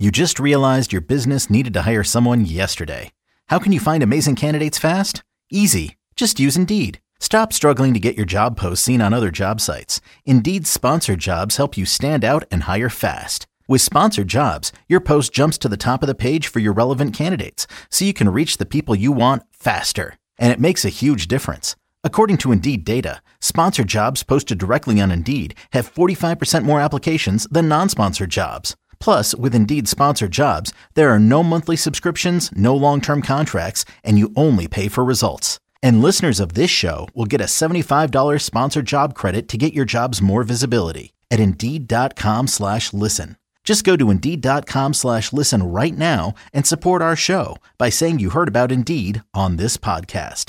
You just realized your business needed to hire someone yesterday. How can you find amazing candidates fast? Easy. Just use Indeed. Stop struggling to get your job posts seen on other job sites. Indeed's sponsored jobs help you stand out and hire fast. With sponsored jobs, your post jumps to the top of the page for your relevant candidates, so you can reach the people you want faster. And it makes a huge difference. According to Indeed data, sponsored jobs posted directly on Indeed have 45% more applications than non-sponsored jobs. Plus, with Indeed sponsored jobs, there are no monthly subscriptions, no long-term contracts, and you only pay for results. And listeners of this show will get a $75 sponsored job credit to get your jobs more visibility at Indeed.com/listen. Just go to Indeed.com/listen right now and support our show by saying you heard about Indeed on this podcast.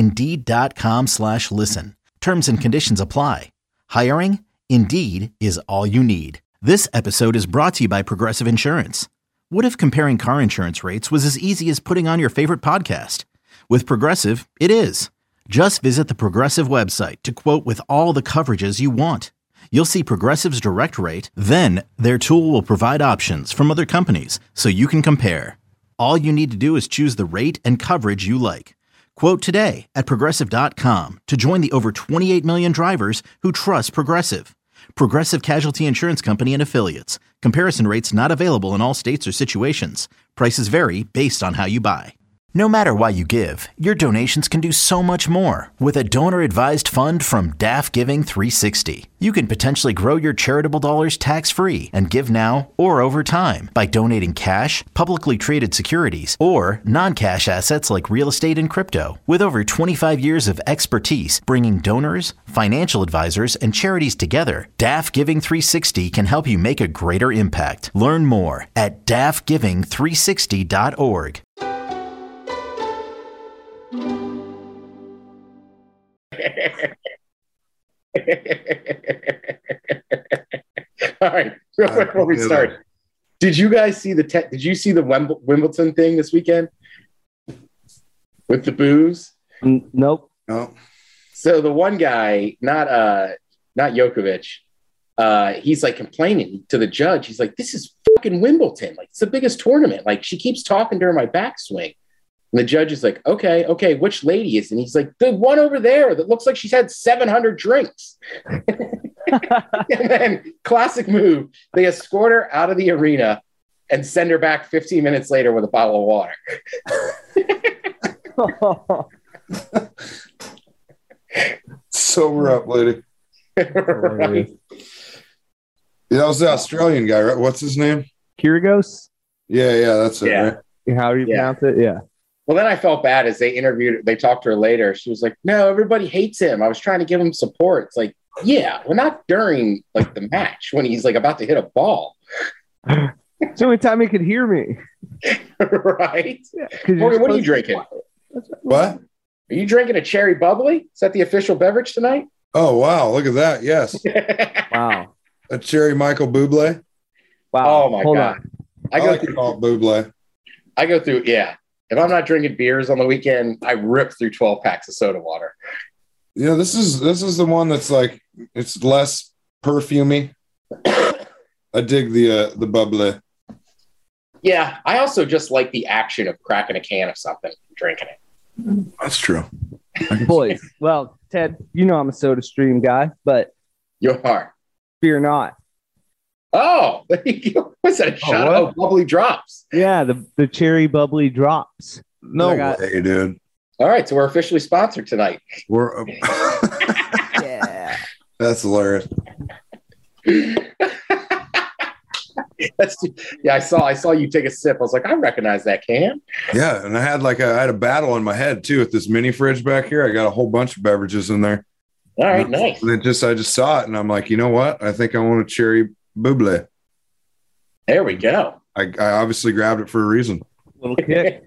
Indeed.com/listen. Terms and conditions apply. Hiring? Indeed is all you need. This episode is brought to you by Progressive Insurance. What if comparing car insurance rates was as easy as putting on your favorite podcast? With Progressive, it is. Just visit the Progressive website to quote with all the coverages you want. You'll see Progressive's direct rate, then their tool will provide options from other companies so you can compare. All you need to do is choose the rate and coverage you like. Quote today at Progressive.com to join the over 28 million drivers who trust Progressive. Progressive Casualty Insurance Company and Affiliates. Comparison rates not available in all states or situations. Prices vary based on how you buy. No matter why you give, your donations can do so much more with a donor-advised fund from DAF Giving 360. You can potentially grow your charitable dollars tax-free and give now or over time by donating cash, publicly traded securities, or non-cash assets like real estate and crypto. With over 25 years of expertise bringing donors, financial advisors, and charities together, DAF Giving 360 can help you make a greater impact. Learn more at dafgiving360.org. All right, real quick before we start, did you guys see did you see the Wimbledon thing this weekend with the booze? Nope. No. So the one guy, not Djokovic, he's like complaining to the judge. He's like, "This is fucking Wimbledon. Like, it's the biggest tournament. Like, she keeps talking during my backswing." And the judge is like, okay, which lady is? And he's like, the one over there that looks like she's had 700 drinks. And then, classic move, they escort her out of the arena and send her back 15 minutes later with a bottle of water. Sober up, lady. Right. Yeah, that was the Australian guy, right? What's his name? Kyrgios? Yeah, that's it, Yeah. right? How do you pronounce it? Yeah. Well, then I felt bad as they talked to her later. She was like, no, everybody hates him. I was trying to give him support. It's like, yeah, well, not during like the match when he's like about to hit a ball. It's the only time he could hear me. Right? Yeah, Morgan, what are you drinking? What? Are you drinking a cherry bubbly? Is that the official beverage tonight? Oh, wow. Look at that. Yes. Wow. A cherry Michael Bublé. Wow. Oh, my Hold God. on. I like to call it Bublé. I go through, yeah. If I'm not drinking beers on the weekend, I rip through 12 packs of soda water. You know, this is the one that's like, it's less perfumey. I dig the Bublé. Yeah, I also just like the action of cracking a can of something and drinking it. That's true. Boys. Well, Ted, you know I'm a Soda Stream guy, but You are. fear not. Oh, there you go. What's that? A shot of bubbly drops. Yeah, the cherry bubbly drops. No way, dude. All right, so we're officially sponsored tonight. We're Yeah. That's hilarious. I saw you take a sip. I was like, I recognize that can. Yeah, and I had a battle in my head too with this mini fridge back here. I got a whole bunch of beverages in there. All right, nice. And I just saw it, and I'm like, you know what? I think I want a cherry bubbly. There we go. I obviously grabbed it for a reason. Little kick.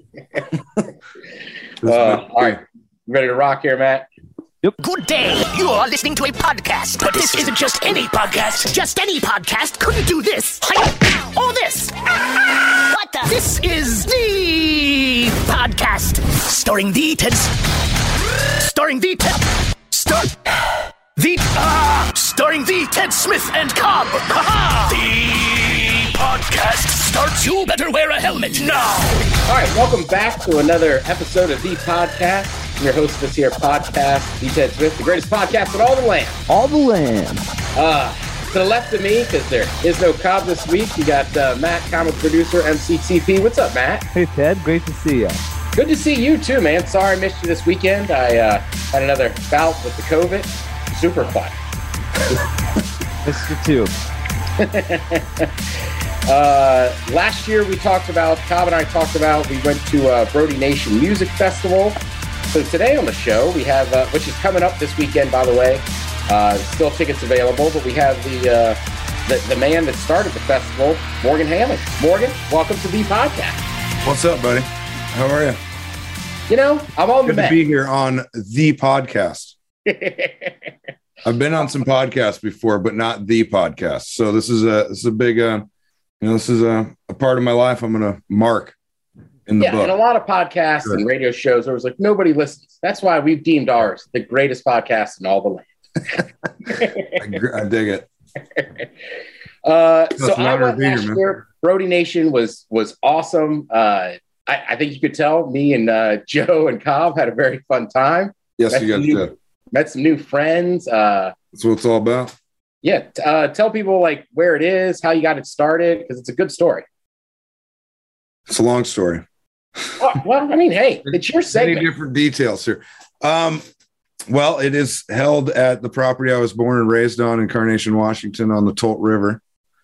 All right, ready to rock here, Matt? Good day. You are listening to a podcast, but this isn't just any podcast. Just any podcast couldn't do this. Or this. What the? This is the podcast starring the Ted. Starring the Ted. Starring the Ted Smith and Cobb. The podcast starts, you better wear a helmet now. All right, welcome back to another episode of The Podcast. I'm your host of this here podcast, D. Ted Smith, the greatest podcast in all the land. All the land. To the left of me, because there is no Cobb this week, you got Matt, comic producer, MCTP. What's up, Matt? Hey, Ted. Great to see you. Good to see you too, man. Sorry I missed you this weekend. I had another bout with the COVID. Super fun. Missed you too. Last year Cobb and I talked about, we went to Brody Nation Music Festival. So today on the show, we have, which is coming up this weekend, by the way. Still tickets available, but we have the man that started the festival, Morgan Hammond. Morgan, welcome to The Podcast. What's up, buddy? How are you? You know, I'm on Good the to be here on The Podcast. I've been on some podcasts before, but not The Podcast. So this is a big, this is a part of my life I'm going to mark in the book. And a lot of podcasts and radio shows, there was like, nobody listens. That's why we've deemed ours the greatest podcast in all the land. I dig it. So I went last year. Brody Nation was awesome. I think you could tell me and Joe and Cobb had a very fun time. Yes, you guys did. Met some new friends. That's what it's all about. Yeah. Tell people like where it is, how you got it started, because it's a good story. It's a long story. Well, I mean, hey, it's your segment. Many different details here. Well, it is held at the property I was born and raised on in Carnation, Washington, on the Tolt River.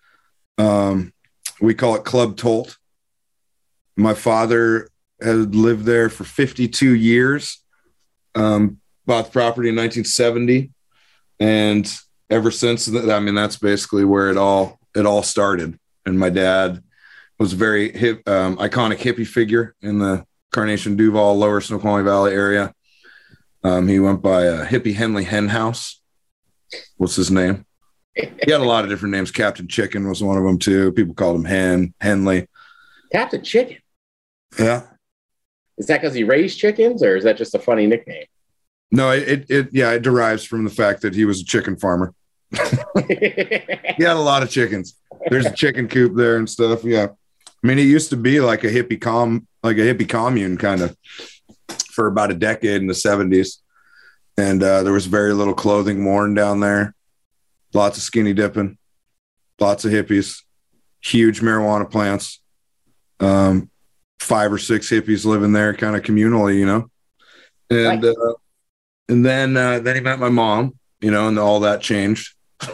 We call it Club Tolt. My father had lived there for 52 years, bought the property in 1970. And ever since, that's basically where it all started. And my dad was a very iconic hippie figure in the Carnation, Duval, Lower Snoqualmie Valley area. He went by Hippie Henley Henhouse. What's his name? He had a lot of different names. Captain Chicken was one of them too. People called him Henley. Captain Chicken. Yeah. Is that because he raised chickens, or is that just a funny nickname? No, it derives from the fact that he was a chicken farmer. He had a lot of chickens. There's a chicken coop there and stuff. Yeah. I mean, it used to be like a hippie commune kind of for about a decade in the 70s. And there was very little clothing worn down there. Lots of skinny dipping, lots of hippies, huge marijuana plants. 5 or 6 hippies living there kind of communally, you know? And, and then he met my mom, you know, and all that changed.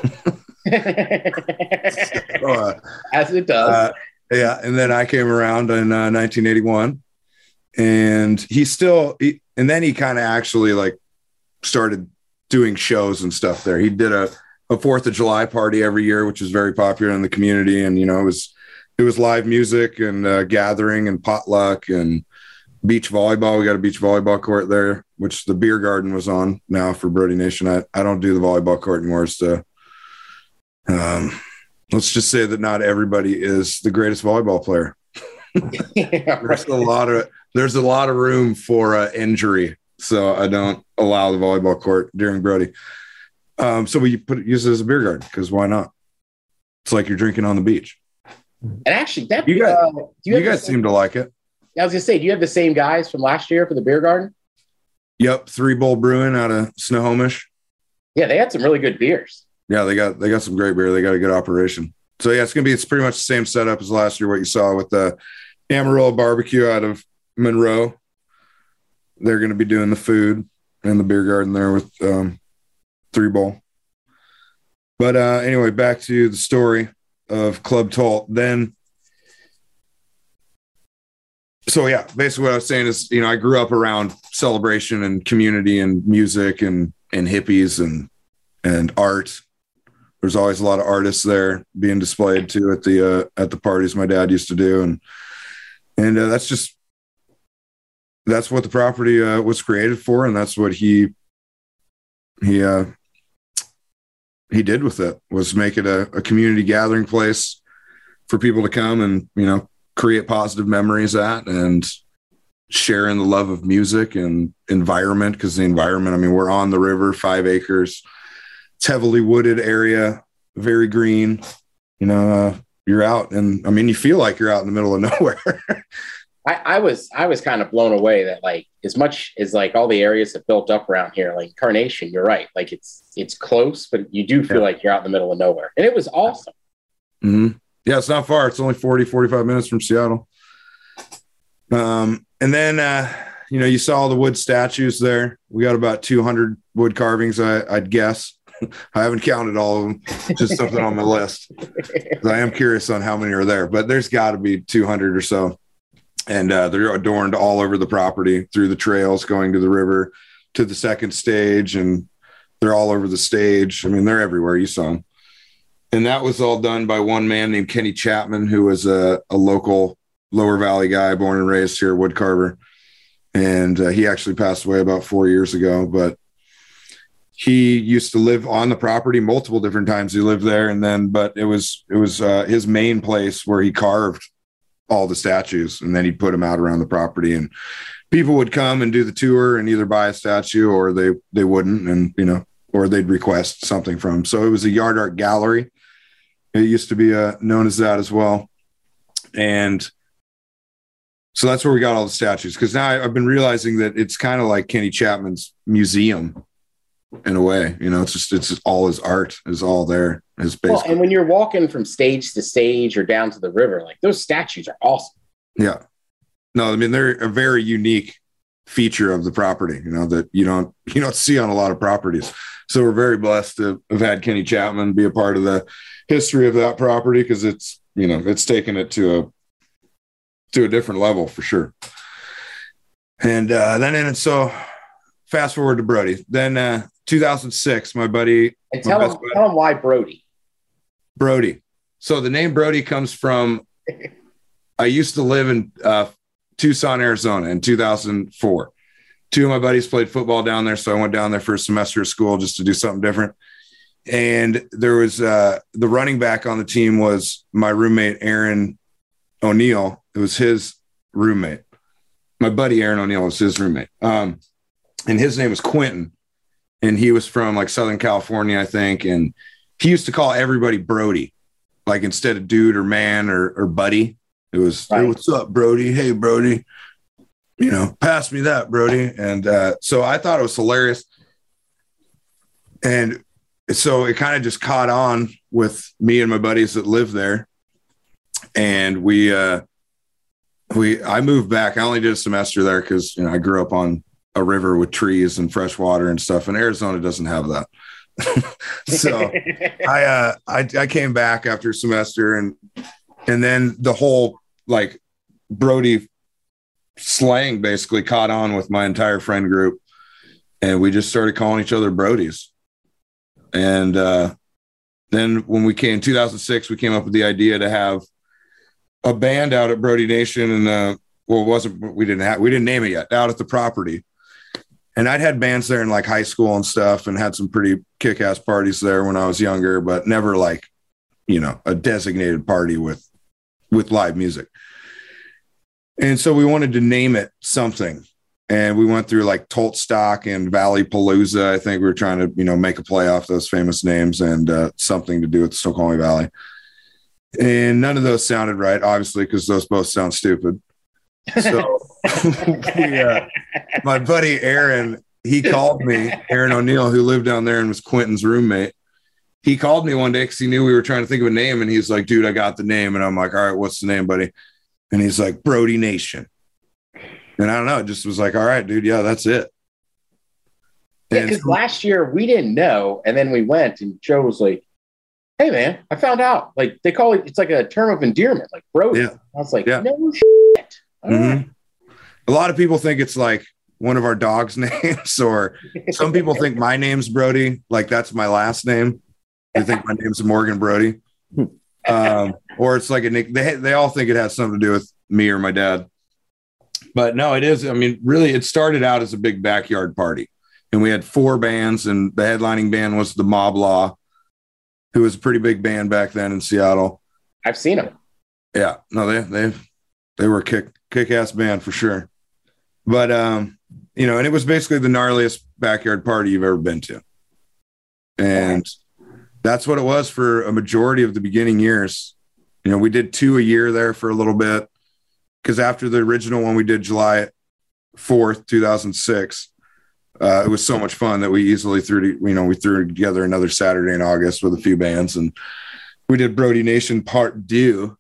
As it does. Yeah. And then I came around in 1981, and and then he kind of actually like started doing shows and stuff there. He did a 4th of July party every year, which was very popular in the community. And, you know, it was live music and gathering and potluck and beach volleyball. We got a beach volleyball court there, which the beer garden was on now for Brody Nation. I don't do the volleyball court anymore. It's let's just say that not everybody is the greatest volleyball player. Yeah, right. There's a lot of room for injury. So I don't allow the volleyball court during Brody. So we use it as a beer garden, because why not? It's like you're drinking on the beach. And actually, you guys seem to like it. I was gonna say, do you have the same guys from last year for the beer garden? Yep, 3 Bowl Brewing out of Snohomish. Yeah, they had some really good beers. Yeah, they got some great beer. They got a good operation. So yeah, it's pretty much the same setup as last year. What you saw with the Amarillo Barbecue out of Monroe. They're going to be doing the food and the beer garden there with 3 Bowl. But anyway, back to the story of Club Tolt. So yeah, basically what I was saying is, you know, I grew up around celebration and community and music and hippies and art. There's always a lot of artists there being displayed too at the parties my dad used to do, and that's what the property was created for, and that's what he did with it, was make it a community gathering place for people to come and, you know, create positive memories at, and share in the love of music and environment. Because the environment, I mean, we're on the river, 5 acres. It's heavily wooded area, very green, you know, you're out. And I mean, you feel like you're out in the middle of nowhere. I was kind of blown away that like as much as like all the areas that built up around here, like Carnation, you're right. Like it's close, but you do feel like you're out in the middle of nowhere. And it was awesome. Mm-hmm. Yeah, it's not far. It's only 45 minutes from Seattle. And then, you saw all the wood statues there. We got about 200 wood carvings, I'd guess. I haven't counted all of them, just something on my list. I am curious on how many are there, but there's got to be 200 or so. And they're adorned all over the property through the trails going to the river to the second stage. And they're all over the stage. I mean, they're everywhere. You saw them. And that was all done by one man named Kenny Chapman, who was a local Lower Valley guy, born and raised here, wood carver. And he actually passed away about 4 years ago, but he used to live on the property multiple different times. He lived there. And then, but it was his main place where he carved all the statues, and then he'd put them out around the property, and people would come and do the tour and either buy a statue or they wouldn't. And, or they'd request something from him. So it was a yard art gallery. It used to be known as that as well. And so that's where we got all the statues. Because now I've been realizing that it's kind of like Kenny Chapman's museum in a way. It's all his art is all there. Well, and when you're walking from stage to stage or down to the river, like those statues are awesome. Yeah. No, I mean, they're a very unique feature of the property, that you don't see on a lot of properties. So we're very blessed to have had Kenny Chapman be a part of the history of that property, because it's taken it to a different level for sure. And so fast forward to Brody. Then 2006, my buddy. And tell him why Brody. Brody. So the name Brody comes from, I used to live in Tucson, Arizona in 2004. Two of my buddies played football down there, so I went down there for a semester of school just to do something different. And there was the running back on the team was my roommate, Aaron O'Neill. It was his roommate. My buddy, Aaron O'Neill, was his roommate. And his name was Quentin. And he was from like Southern California, I think. And he used to call everybody Brody, like instead of dude or man or buddy. It was, right. Hey, what's up, Brody? Hey, Brody. Pass me that, Brody. And so I thought it was hilarious. And so it kind of just caught on with me and my buddies that live there. And I moved back. I only did a semester there because, I grew up on a river with trees and fresh water and stuff. And Arizona doesn't have that. So I came back after a semester and then the whole like Brody slang basically caught on with my entire friend group, and we just started calling each other Brodies. And then when we came 2006, we came up with the idea to have a band out at Brody Nation, and we didn't name it yet, out at the property. And I'd had bands there in like high school and stuff, and had some pretty kick-ass parties there when I was younger, but never like, a designated party with live music. And so we wanted to name it something. And we went through like Tolstock and Valley Palooza. I think we were trying to, make a play off those famous names and something to do with the Snoqualmie Valley. And none of those sounded right, obviously, because those both sound stupid. So my buddy Aaron, he called me, Aaron O'Neill, who lived down there and was Quentin's roommate. He called me one day because he knew we were trying to think of a name. And he's like, dude, I got the name. And I'm like, all right, what's the name, buddy? And he's like, Brody Nation. And I don't know, it just was like, all right, dude, yeah, that's it. Yeah, because last year we didn't know. And then we went and Joe was like, hey, man, I found out. Like, they call it, it's like a term of endearment, like Brody. Yeah. I was like, no shit. Mm-hmm. A lot of people think it's like one of our dogs' names, or some people think my name's Brody. Like, that's my last name. They think my name's Morgan Brody. Or it's like a nick. They all think it has something to do with me or my dad. But no, it is. I mean, really, it started out as a big backyard party. And we had 4 bands, and the headlining band was the Mob Law, who was a pretty big band back then in Seattle. I've seen them. Yeah. No, they were a kick-ass band for sure. But, and it was basically the gnarliest backyard party you've ever been to. And that's what it was for a majority of the beginning years. We did 2 a year there for a little bit, because after the original one we did July 4th, 2006, it was so much fun that we easily threw together another Saturday in August with a few bands, and we did Brody Nation Part 2.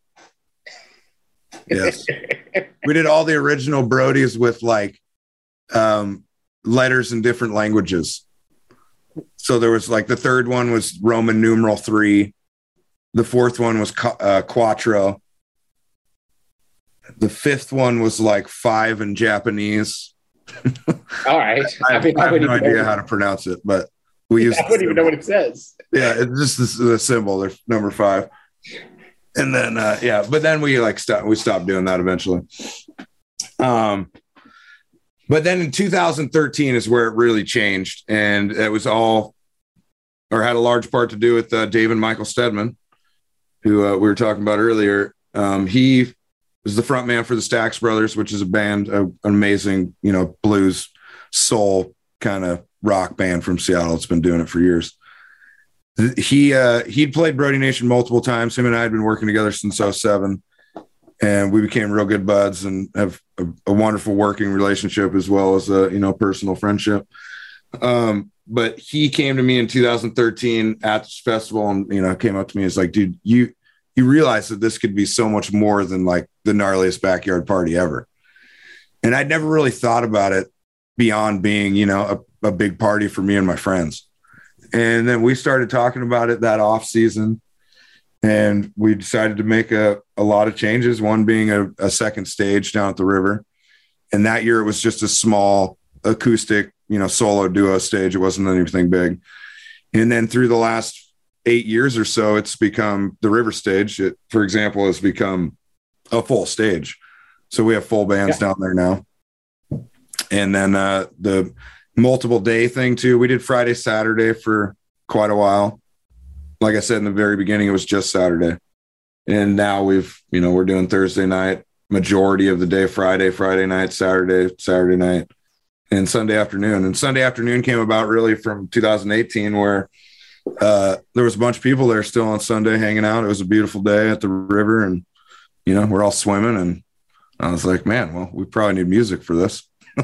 Yes. We did all the original Brodies with like letters in different languages. So there was like, the third one was Roman numeral 3. The fourth one was Quattro. The fifth one was like 5 in Japanese. All right. I have no idea how to pronounce it, but we use. I wouldn't even know what it says. Yeah, it's just the symbol. They're number 5. And then but then we stopped doing that eventually. But then in 2013 is where it really changed, and it was had a large part to do with Dave and Michael Stedman, who we were talking about earlier. He was the front man for the Stax Brothers, which is a band, an amazing, blues, soul kind of rock band from Seattle. It's been doing it for years. He'd played Brody Nation multiple times. Him and I had been working together since 2007, and we became real good buds and have a wonderful working relationship, as well as a personal friendship. But he came to me in 2013 at this festival, and came up to me and was like, "Dude, you realize that this could be so much more than like the gnarliest backyard party ever." And I'd never really thought about it beyond being a big party for me and my friends. And then we started talking about it that off season, and we decided to make a lot of changes, one being a second stage down at the river. And that year it was just a small acoustic, solo duo stage. It wasn't anything big. And then through the last 8 years or so, it's become the river stage. It, for example, has become a full stage. So we have full bands down there now. And then the multiple day thing too. We did Friday, Saturday for quite a while. Like I said, in the very beginning, it was just Saturday. And now we're doing Thursday night, majority of the day, Friday night, Saturday night, and Sunday afternoon. And Sunday afternoon came about really from 2018, where there was a bunch of people there still on Sunday hanging out. It was a beautiful day at the river, and, we're all swimming. And I was like, man, well, we probably need music for this.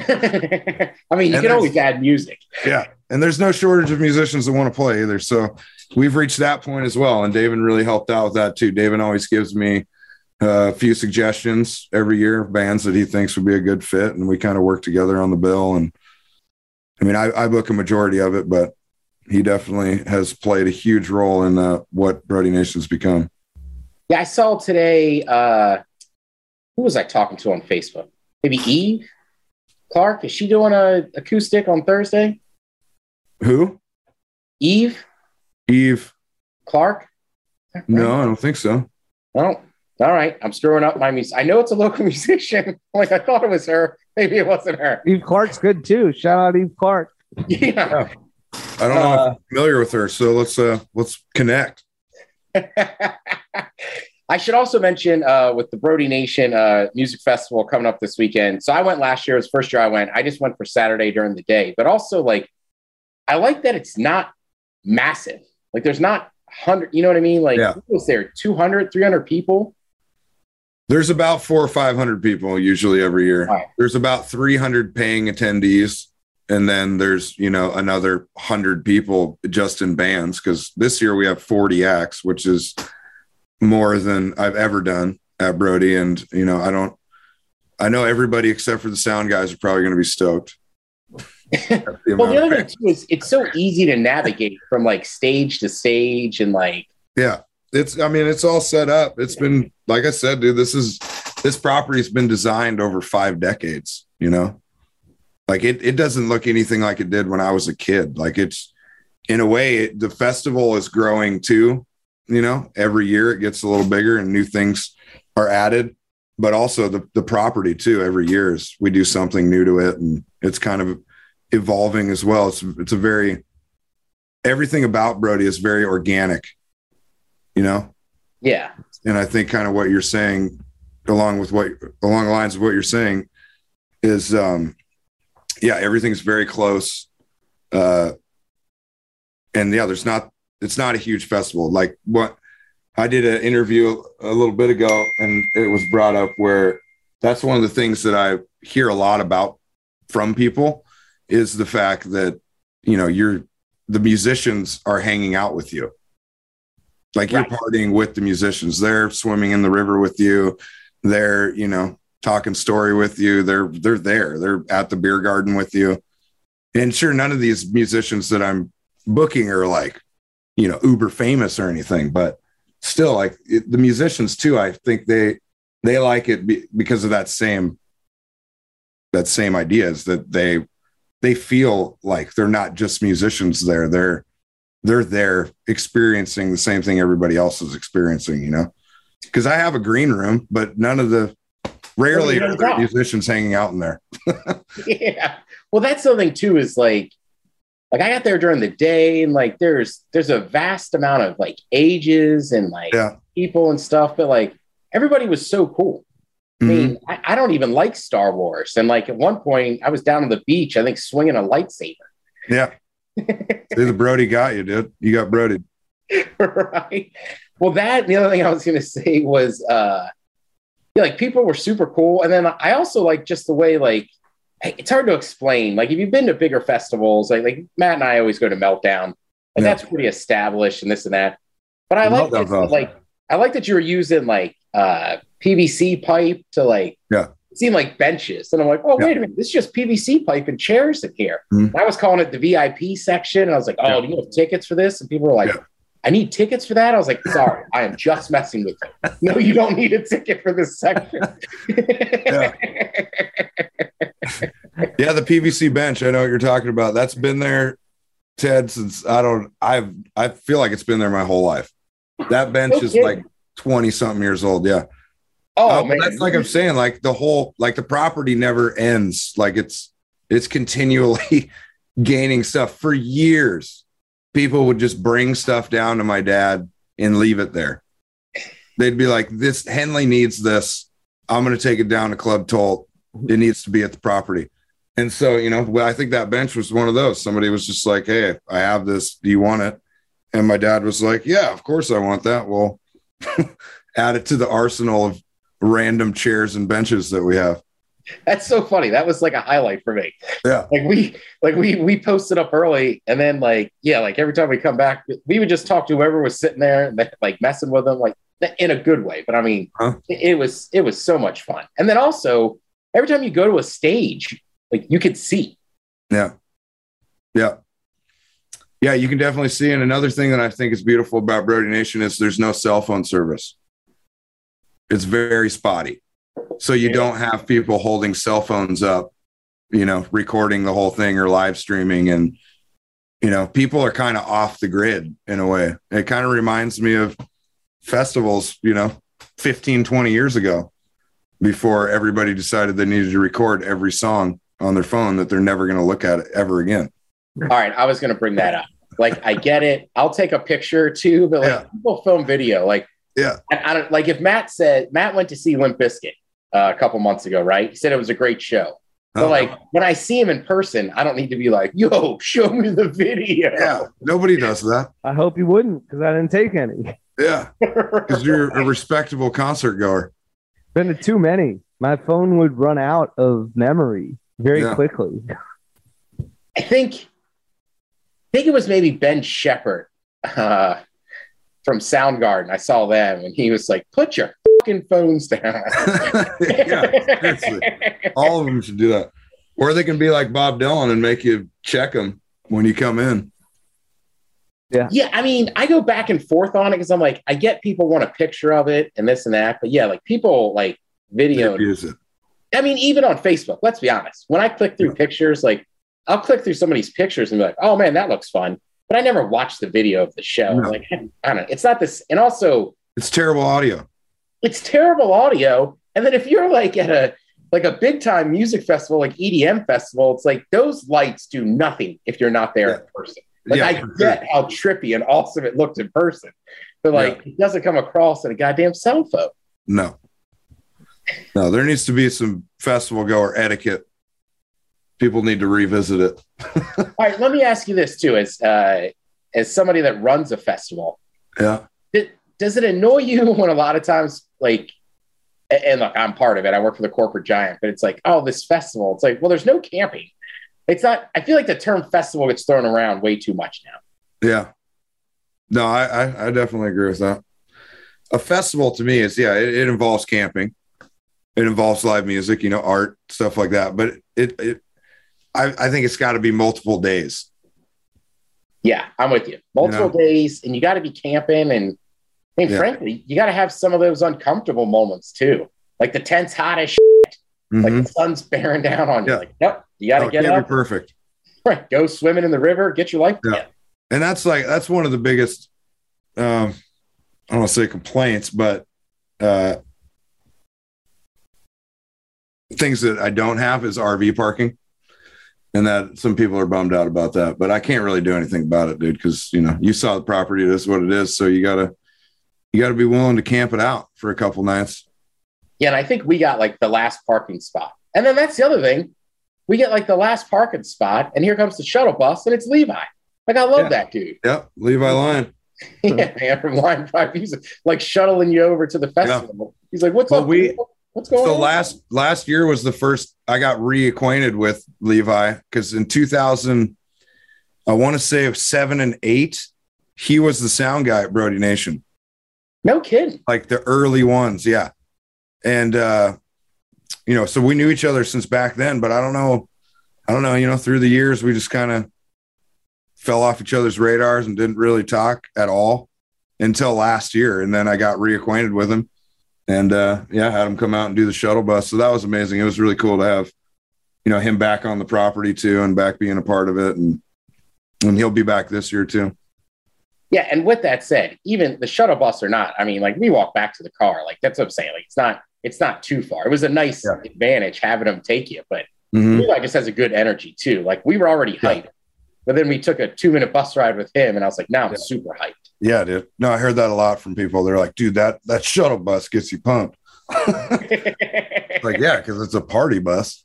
I mean, you can always add music. Yeah. And there's no shortage of musicians that want to play either. So we've reached that point as well. And David really helped out with that too. David always gives me a few suggestions every year of bands that he thinks would be a good fit. And we kind of work together on the bill. And I mean, I book a majority of it, but he definitely has played a huge role in what Brody Nation's become. Yeah. I saw today, who was I talking to on Facebook? Maybe Eve Clark. Is she doing a acoustic on Thursday? Who? Eve Clark? No, I don't think so. Oh, all right. I'm screwing up my music. I know it's a local musician. Like, I thought it was her. Maybe it wasn't her. Eve Clark's good too. Shout out Eve Clark. Yeah. I don't know if I'm familiar with her, so let's connect. I should also mention with the Brody Nation Music Festival coming up this weekend. So I went last year. It was the first year I went. I just went for Saturday during the day. But also, like, I like that it's not massive. Like, there's not 100, you know what I mean? Like, who was there? 200, 300 people? There's about 400 or 500 people usually every year. Right. There's about 300 paying attendees. And then there's, another 100 people just in bands. Because this year we have 40 acts, which is more than I've ever done at Brody. And, I know everybody except for the sound guys are probably going to be stoked. Well, the other thing too is it's so easy to navigate from like stage to stage and like. Yeah, it's all set up. It's been, like I said, dude, this property's been designed over 5 decades, like it doesn't look anything like it did when I was a kid. Like, it's, in a way, the festival is growing too. Every year it gets a little bigger and new things are added, but also the property too. Every year we do something new to it, and it's kind of evolving as well. It's a very, everything about Brody is very organic, Yeah. And I think kind of what you're saying, along the lines of what you're saying, is everything's very close. And it's not a huge festival. Like, what I did an interview a little bit ago, and it was brought up where that's one of the things that I hear a lot about from people is the fact that, you know, the musicians are hanging out with you. Like you're partying with the musicians. They're swimming in the river with you. They're, you know, talking story with you. They're there. They're at the beer garden with you. And sure, none of these musicians that I'm booking are like, you know, uber famous or anything, but still, like the musicians too, I think they like it because of that same idea is that they feel like they're not just musicians there. They're there experiencing the same thing everybody else is experiencing, you know, because I have a green room, but rarely are there musicians hanging out in there. Yeah. Well, that's something too, is like I got there during the day, and like there's a vast amount of like ages and like people and stuff, but like everybody was so cool. I mean, I don't even like Star Wars. And like at one point I was down on the beach, I think swinging a lightsaber. Yeah. The Brody got you, dude. You got Brody. Right. Well, the other thing I was going to say was, like people were super cool. And then I also like just the way, like, it's hard to explain. Like if you've been to bigger festivals, like Matt and I always go to Meltdown, and that's pretty established and this and that. But I like that, I like that you were using like PVC pipe to like it seemed like benches. And I'm like, oh, wait a minute, this is just PVC pipe and chairs in here. And I was calling it the VIP section. And I was like, oh, do you have tickets for this? And people were like, I need tickets for that. I was like, sorry, I am just messing with you. No, you don't need a ticket for this section. Yeah, the PVC bench. I know what you're talking about. That's been there, Ted, since I feel like it's been there my whole life. That bench is like 20 something years old. Yeah. Oh, man. That's like I'm saying, like the whole, like the property never ends. Like it's continually gaining stuff. For years, people would just bring stuff down to my dad and leave it there. They'd be like, this Henley needs this. I'm going to take it down to Club Tolt. It needs to be at the property. And so, you know, I think that bench was one of those. Somebody was just like, hey, I have this. Do you want it? And my dad was like, yeah, of course I want that. Well, add it to the arsenal of random chairs and benches that we have. That's so funny. That was like a highlight for me. Yeah. We posted up early, and then like every time we come back, we would just talk to whoever was sitting there and like messing with them, like in a good way. But I mean, it was so much fun. And then also every time you go to a stage, like you could see. Yeah. Yeah. Yeah, you can definitely see. And another thing that I think is beautiful about Brody Nation is there's no cell phone service. It's very spotty. So you don't have people holding cell phones up, you know, recording the whole thing or live streaming. And, you know, people are kind of off the grid in a way. It kind of reminds me of festivals, you know, 15, 20 years ago, before everybody decided they needed to record every song on their phone that they're never going to look at it ever again. All right, I was going to bring that up. Like, I get it. I'll take a picture or two, but like people film video. Like, I don't like if Matt went to see Limp Bizkit a couple months ago, right? He said it was a great show. So like when I see him in person, I don't need to be like, yo, show me the video. Yeah, nobody does that. I hope you wouldn't, because I didn't take any. Yeah, because you're a respectable concert goer. Been to too many. My phone would run out of memory very quickly. I think it was maybe Ben Shepherd from Soundgarden. I saw them, and he was like, put your fucking phones down. Yeah, seriously. All of them should do that. Or they can be like Bob Dylan and make you check them when you come in. Yeah. I mean, I go back and forth on it because I'm like, I get people want a picture of it and this and that. But yeah, like people like video. Use it. I mean, even on Facebook, let's be honest. When I click through pictures, like I'll click through some of these pictures and be like, oh man, that looks fun. But I never watched the video of the show. No. Like, I don't know. It's not this. And also, it's terrible audio. It's terrible audio. And then if you're like at a big time music festival, like EDM festival, it's like those lights do nothing if you're not there in person. Like I get how trippy and awesome it looked in person, but like it doesn't come across in a goddamn cell phone. No, there needs to be some festival goer etiquette. People need to revisit it. All right, let me ask you this too, as somebody that runs a festival. Yeah. does it annoy you when a lot of times, like, and look, I'm part of it. I work for the corporate giant, but it's like, oh, this festival. It's like, well, there's no camping. It's not, I feel like the term festival gets thrown around way too much now. Yeah. No, I definitely agree with that. A festival to me is, it involves camping. It involves live music, art, stuff like that. But I think it's got to be multiple days. Yeah, I'm with you. Multiple days, and you got to be camping. And frankly, you got to have some of those uncomfortable moments too. Like the tent's hot as shit. Mm-hmm. Like the sun's bearing down on you. Like, nope, you got to get up. Perfect. Right, go swimming in the river, get your life together. And that's one of the biggest, I don't want to say complaints, but things that I don't have is RV parking. And that some people are bummed out about that, but I can't really do anything about it, dude. Cause you saw the property, this is what it is. So you gotta be willing to camp it out for a couple nights. Yeah. And I think we got like the last parking spot. And then that's the other thing. We get like the last parking spot and here comes the shuttle bus and it's Levi. Like, I love that dude. Yep. Levi Lion. Yeah, man, from Line 5. He's like shuttling you over to the festival. Yeah. He's like, what's up? What's going on? Last year was the first I got reacquainted with Levi, because in 2000, I want to say 7 and 8, he was the sound guy at Brody Nation. No kidding. Like the early ones, yeah. And so we knew each other since back then, but I don't know, through the years we just kind of fell off each other's radars and didn't really talk at all until last year. And then I got reacquainted with him. And had him come out and do the shuttle bus. So that was amazing. It was really cool to have, him back on the property too, and back being a part of it. And he'll be back this year too. Yeah. And with that said, even the shuttle bus or not, I mean, like we walk back to the car, like that's what I'm saying. Like it's not too far. It was a nice advantage having him take you, but Levi just has a good energy too. Like we were already hyped, but then we took a 2-minute bus ride with him and I was like, now I'm super hyped. Yeah, dude. No, I heard that a lot from people. They're like, dude, that shuttle bus gets you pumped. Like, yeah, because it's a party bus.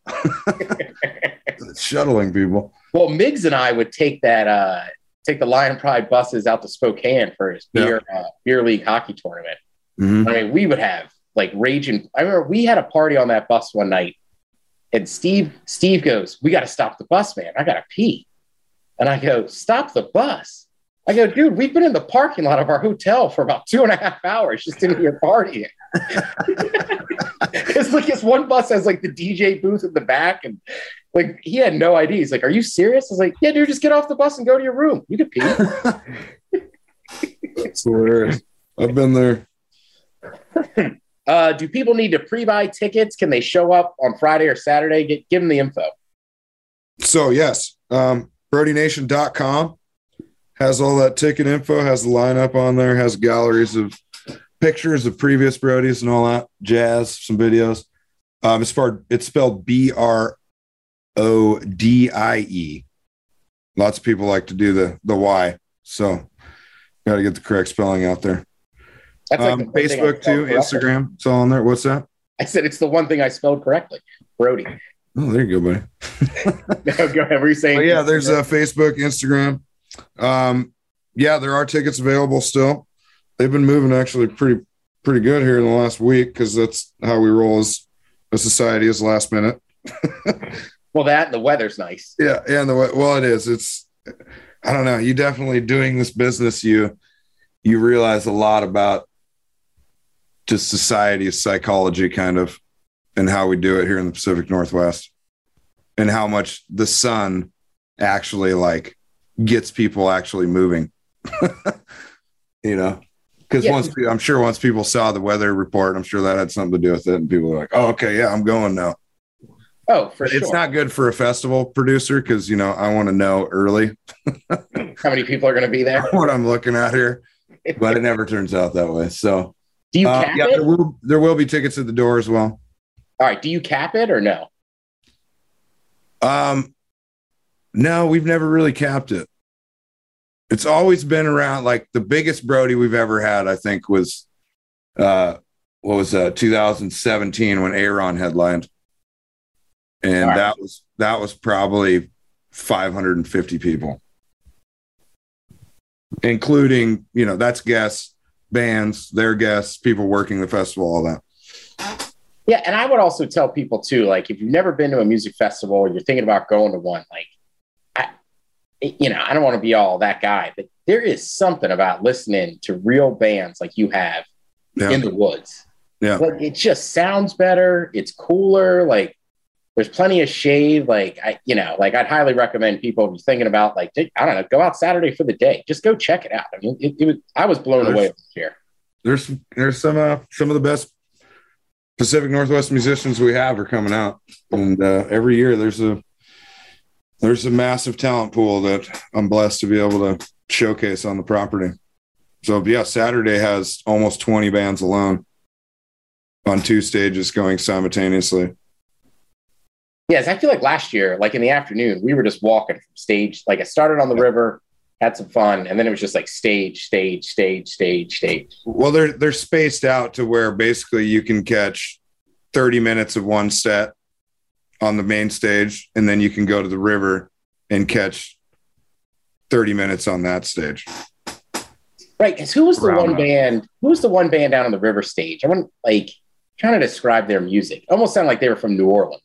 It's shuttling people. Well, Miggs and I would take the Lion Pride buses out to Spokane for his beer league hockey tournament. Mm-hmm. I mean, we would have like raging. I remember we had a party on that bus one night, and Steve goes, "We got to stop the bus, man. I got to pee." And I go, "Stop the bus." I go, dude, we've been in the parking lot of our hotel for about 2.5 hours just in here partying. It's like this one bus has like the DJ booth in the back, and like he had no idea. He's like, "Are you serious?" I was like, "Yeah, dude, just get off the bus and go to your room. You can pee." It's hilarious. I've been there. Do people need to pre-buy tickets? Can they show up on Friday or Saturday? Give them the info. So yes, BrodyNation.com. has all that ticket info, has the lineup on there, has galleries of pictures of previous Brodies and all that jazz, some videos. It's spelled BRODIE. Lots of people like to do the Y, so got to get the correct spelling out there. That's like Facebook too, Instagram, it's all on there. What's that? I said it's the one thing I spelled correctly, Brody. Oh, there you go, buddy. No, go ahead. Were you saying? Yeah, there's Facebook, Instagram. There are tickets available still. They've been moving actually pretty good here in the last week, because that's how we roll as a society, is last minute. Well, that and the weather's nice. Yeah, and it is. It's, I don't know. You definitely, doing this business, you realize a lot about just society's psychology, kind of, and how we do it here in the Pacific Northwest, and how much the sun actually like gets people actually moving. Because once people saw the weather report, I'm sure that had something to do with it, and people were like, "Oh, okay, yeah, I'm going now." Oh, for sure. It's not good for a festival producer, because I want to know early how many people are going to be there, what I'm looking at here, but it never turns out that way. So, do you cap it? There will be tickets at the door as well. All right. Do you cap it or no? No, we've never really capped it. It's always been around, like the biggest Brody we've ever had, I think, was 2017 when Aaron headlined. And that was probably 550 people, including, that's guests, bands, their guests, people working the festival, all that. Yeah, and I would also tell people too, like if you've never been to a music festival or you're thinking about going to one, like I don't want to be all that guy, but there is something about listening to real bands like you have in the woods. Yeah. Like it just sounds better. It's cooler. Like there's plenty of shade. Like I'd highly recommend people if you're thinking about like, I don't know, go out Saturday for the day. Just go check it out. I mean, I was blown away this year. There's some of the best Pacific Northwest musicians we have are coming out. And every year there's a massive talent pool that I'm blessed to be able to showcase on the property. So yeah, Saturday has almost 20 bands alone on 2 stages going simultaneously. Yes, I feel like last year, like in the afternoon, we were just walking from stage. Like I started on the river, had some fun, and then it was just like stage. Well, they're spaced out to where basically you can catch 30 minutes of one set on the main stage, and then you can go to the river and catch 30 minutes on that stage. Right, because who was the one band down on the river stage? I want trying to describe their music. It almost sounded like they were from New Orleans.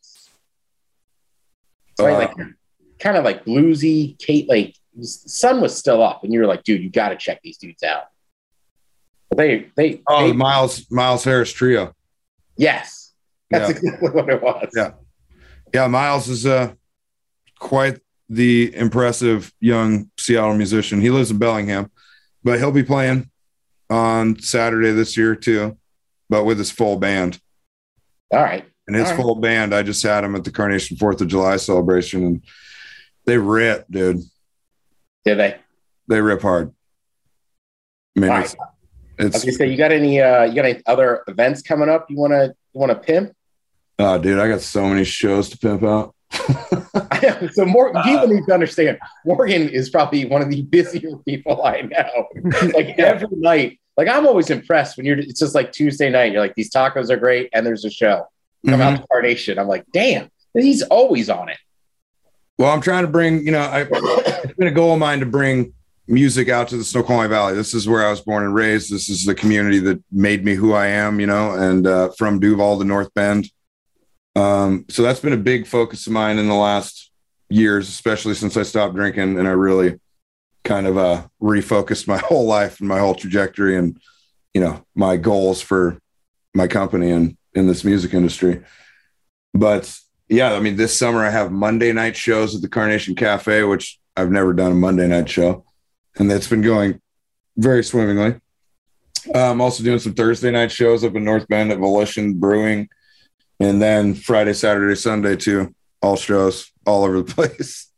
Right, like kind of like bluesy. Kate, like the sun was still up, and you were like, "Dude, you got to check these dudes out." But they Miles Harris Trio. Yes, that's exactly what it was. Yeah. Miles is quite the impressive young Seattle musician. He lives in Bellingham, but he'll be playing on Saturday this year too, but with his full band. All right. And his full band, I just had him at the Carnation 4th of July celebration, and they rip, dude. Did they? They rip hard. I mean, it's I was gonna say, you got any other events coming up you wanna pimp? Oh, dude, I got so many shows to pimp out. So people need to understand, Morgan is probably one of the busier people I know. Like every night, like I'm always impressed when it's just like Tuesday night. You're like, these tacos are great, and there's a show. Come out to Carnation. I'm like, damn, he's always on it. Well, I'm trying to bring, it's been a goal of mine to bring music out to the Snoqualmie Valley. This is where I was born and raised. This is the community that made me who I am, and from Duval to North Bend. So that's been a big focus of mine in the last years, especially since I stopped drinking, and I really kind of refocused my whole life and my whole trajectory and, my goals for my company and in this music industry. But yeah, I mean, this summer I have Monday night shows at the Carnation Cafe, which I've never done a Monday night show, and that's been going very swimmingly. I'm also doing some Thursday night shows up in North Bend at Volition Brewing, and then Friday, Saturday, Sunday too, all shows all over the place.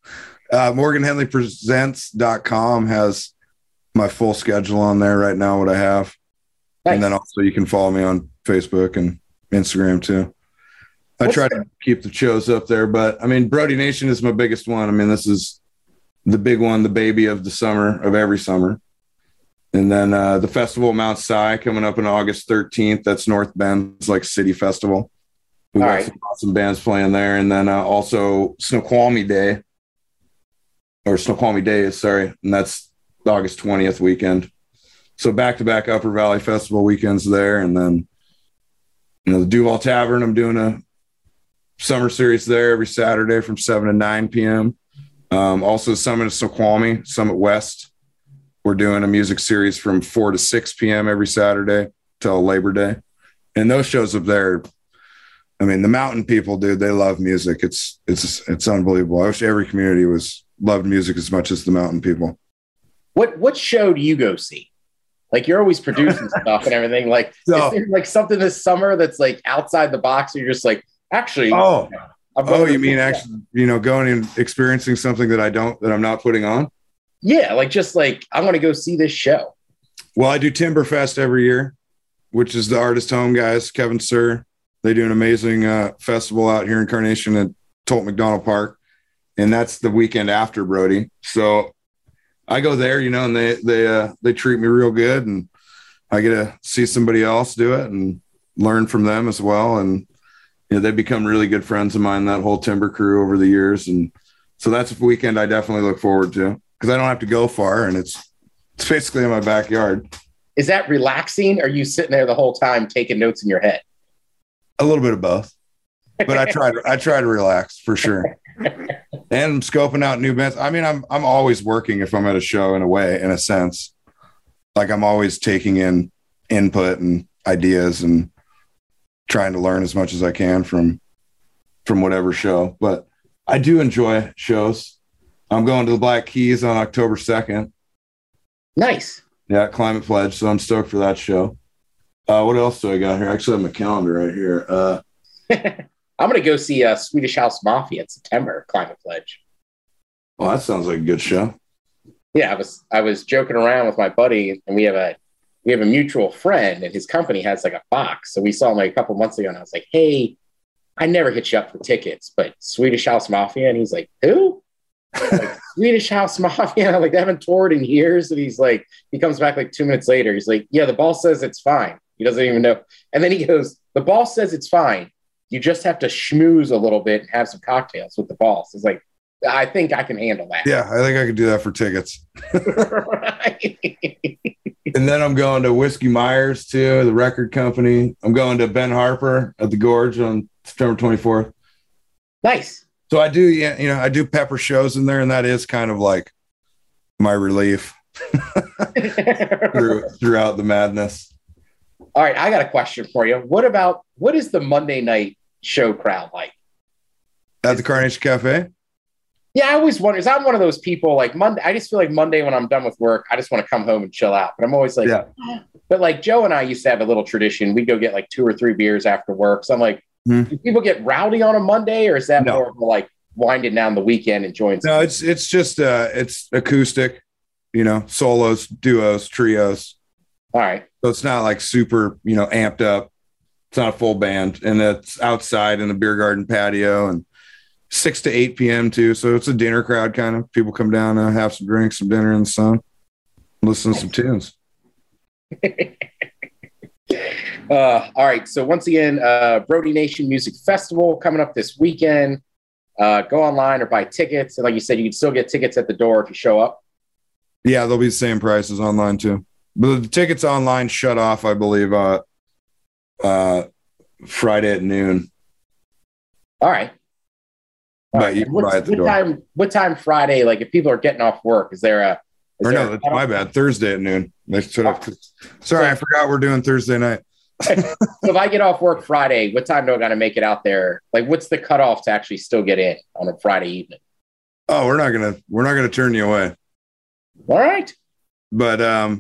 MorganHenleyPresents.com has my full schedule on there right now, what I have. Nice. And then also you can follow me on Facebook and Instagram too. I try to keep the shows up there, but I mean, Brody Nation is my biggest one. I mean, this is the big one, the baby of the summer, of every summer. And then the Festival of Mount Si coming up on August 13th. That's North Bend's city festival. We got some awesome bands playing there. And then also Snoqualmie Day, or Snoqualmie Days, sorry. And that's August 20th weekend. So back-to-back Upper Valley Festival weekends there. And then, the Duval Tavern, I'm doing a summer series there every Saturday from 7 to 9 p.m. Also Summit of Snoqualmie, Summit West. We're doing a music series from 4 to 6 p.m. every Saturday till Labor Day. And those shows up there, I mean, the mountain people, dude, they love music. It's unbelievable. I wish every community loved music as much as the mountain people. What show do you go see? Like, you're always producing stuff and everything. Like, is there something this summer that's outside the box, or you're just actually? You mean actually, going and experiencing something that I'm not putting on? Yeah, I'm going to go see this show. Well, I do Timberfest every year, which is the Artist Home guys, Kevin Sir. They do an amazing festival out here in Carnation at Tolt McDonald Park, and that's the weekend after Brody. So I go there, and they treat me real good, and I get to see somebody else do it and learn from them as well. And they've become really good friends of mine, that whole timber crew, over the years. And so that's a weekend I definitely look forward to, because I don't have to go far, and it's basically in my backyard. Is that relaxing? Or are you sitting there the whole time taking notes in your head? A little bit of both, but I try to relax for sure. And scoping out new bands. I mean, I'm always working if I'm at a show in a sense. Like I'm always taking in input and ideas and trying to learn as much as I can from whatever show. But I do enjoy shows. I'm going to the Black Keys on October 2nd. Nice. Yeah, Climate Pledge. So I'm stoked for that show. What else do I got here? I actually have my calendar right here. I'm going to go see Swedish House Mafia in September, Climate Pledge. Well, that sounds like a good show. Yeah, I was joking around with my buddy, and we have a mutual friend, and his company has like a box. So we saw him like a couple months ago, and I was like, "Hey, I never hit you up for tickets, but Swedish House Mafia." And he's like, "Who?" Like, Swedish House Mafia. Like they haven't toured in years, and he's like, he comes back like 2 minutes later. He's like, "Yeah, the boss says it's fine." He doesn't even know, and then he goes, "The boss says it's fine. You just have to schmooze a little bit and have some cocktails with the boss." It's like, I think I can handle that. Yeah, I think I could do that for tickets. And then I'm going to Whiskey Myers too, the record company. I'm going to Ben Harper at the Gorge on September 24th. Nice. So I do, I do pepper shows in there, and that is kind of like my relief throughout the madness. All right, I got a question for you. What is the Monday night show crowd like? At the Carnation Cafe? Yeah, I always wonder, I'm one of those people like Monday. I just feel like Monday when I'm done with work, I just want to come home and chill out. But I'm always like, But like Joe and I used to have a little tradition. We'd go get like 2 or 3 beers after work. So I'm like, do people get rowdy on a Monday, or is that more of a, like winding down the weekend, enjoying? No, it's just it's acoustic, solos, duos, trios. All right. So it's not like super, amped up. It's not a full band, and it's outside in the beer garden patio, and 6 to 8 p.m. too. So it's a dinner crowd kind of. People come down, have some drinks, some dinner in the sun, listen to some tunes. All right. So once again, Brody Nation Music Festival coming up this weekend. Go online or buy tickets. And like you said, you can still get tickets at the door if you show up. Yeah, they'll be the same price as online too. But the tickets online shut off, I believe, Friday at noon. All right. But you can buy at the door. What time Friday? Like if people are getting off work, that's my bad. Thursday at noon. Sorry, I forgot we're doing Thursday night. So if I get off work Friday, what time do I got to make it out there? Like, what's the cutoff to actually still get in on a Friday evening? Oh, we're not gonna turn you away. All right. But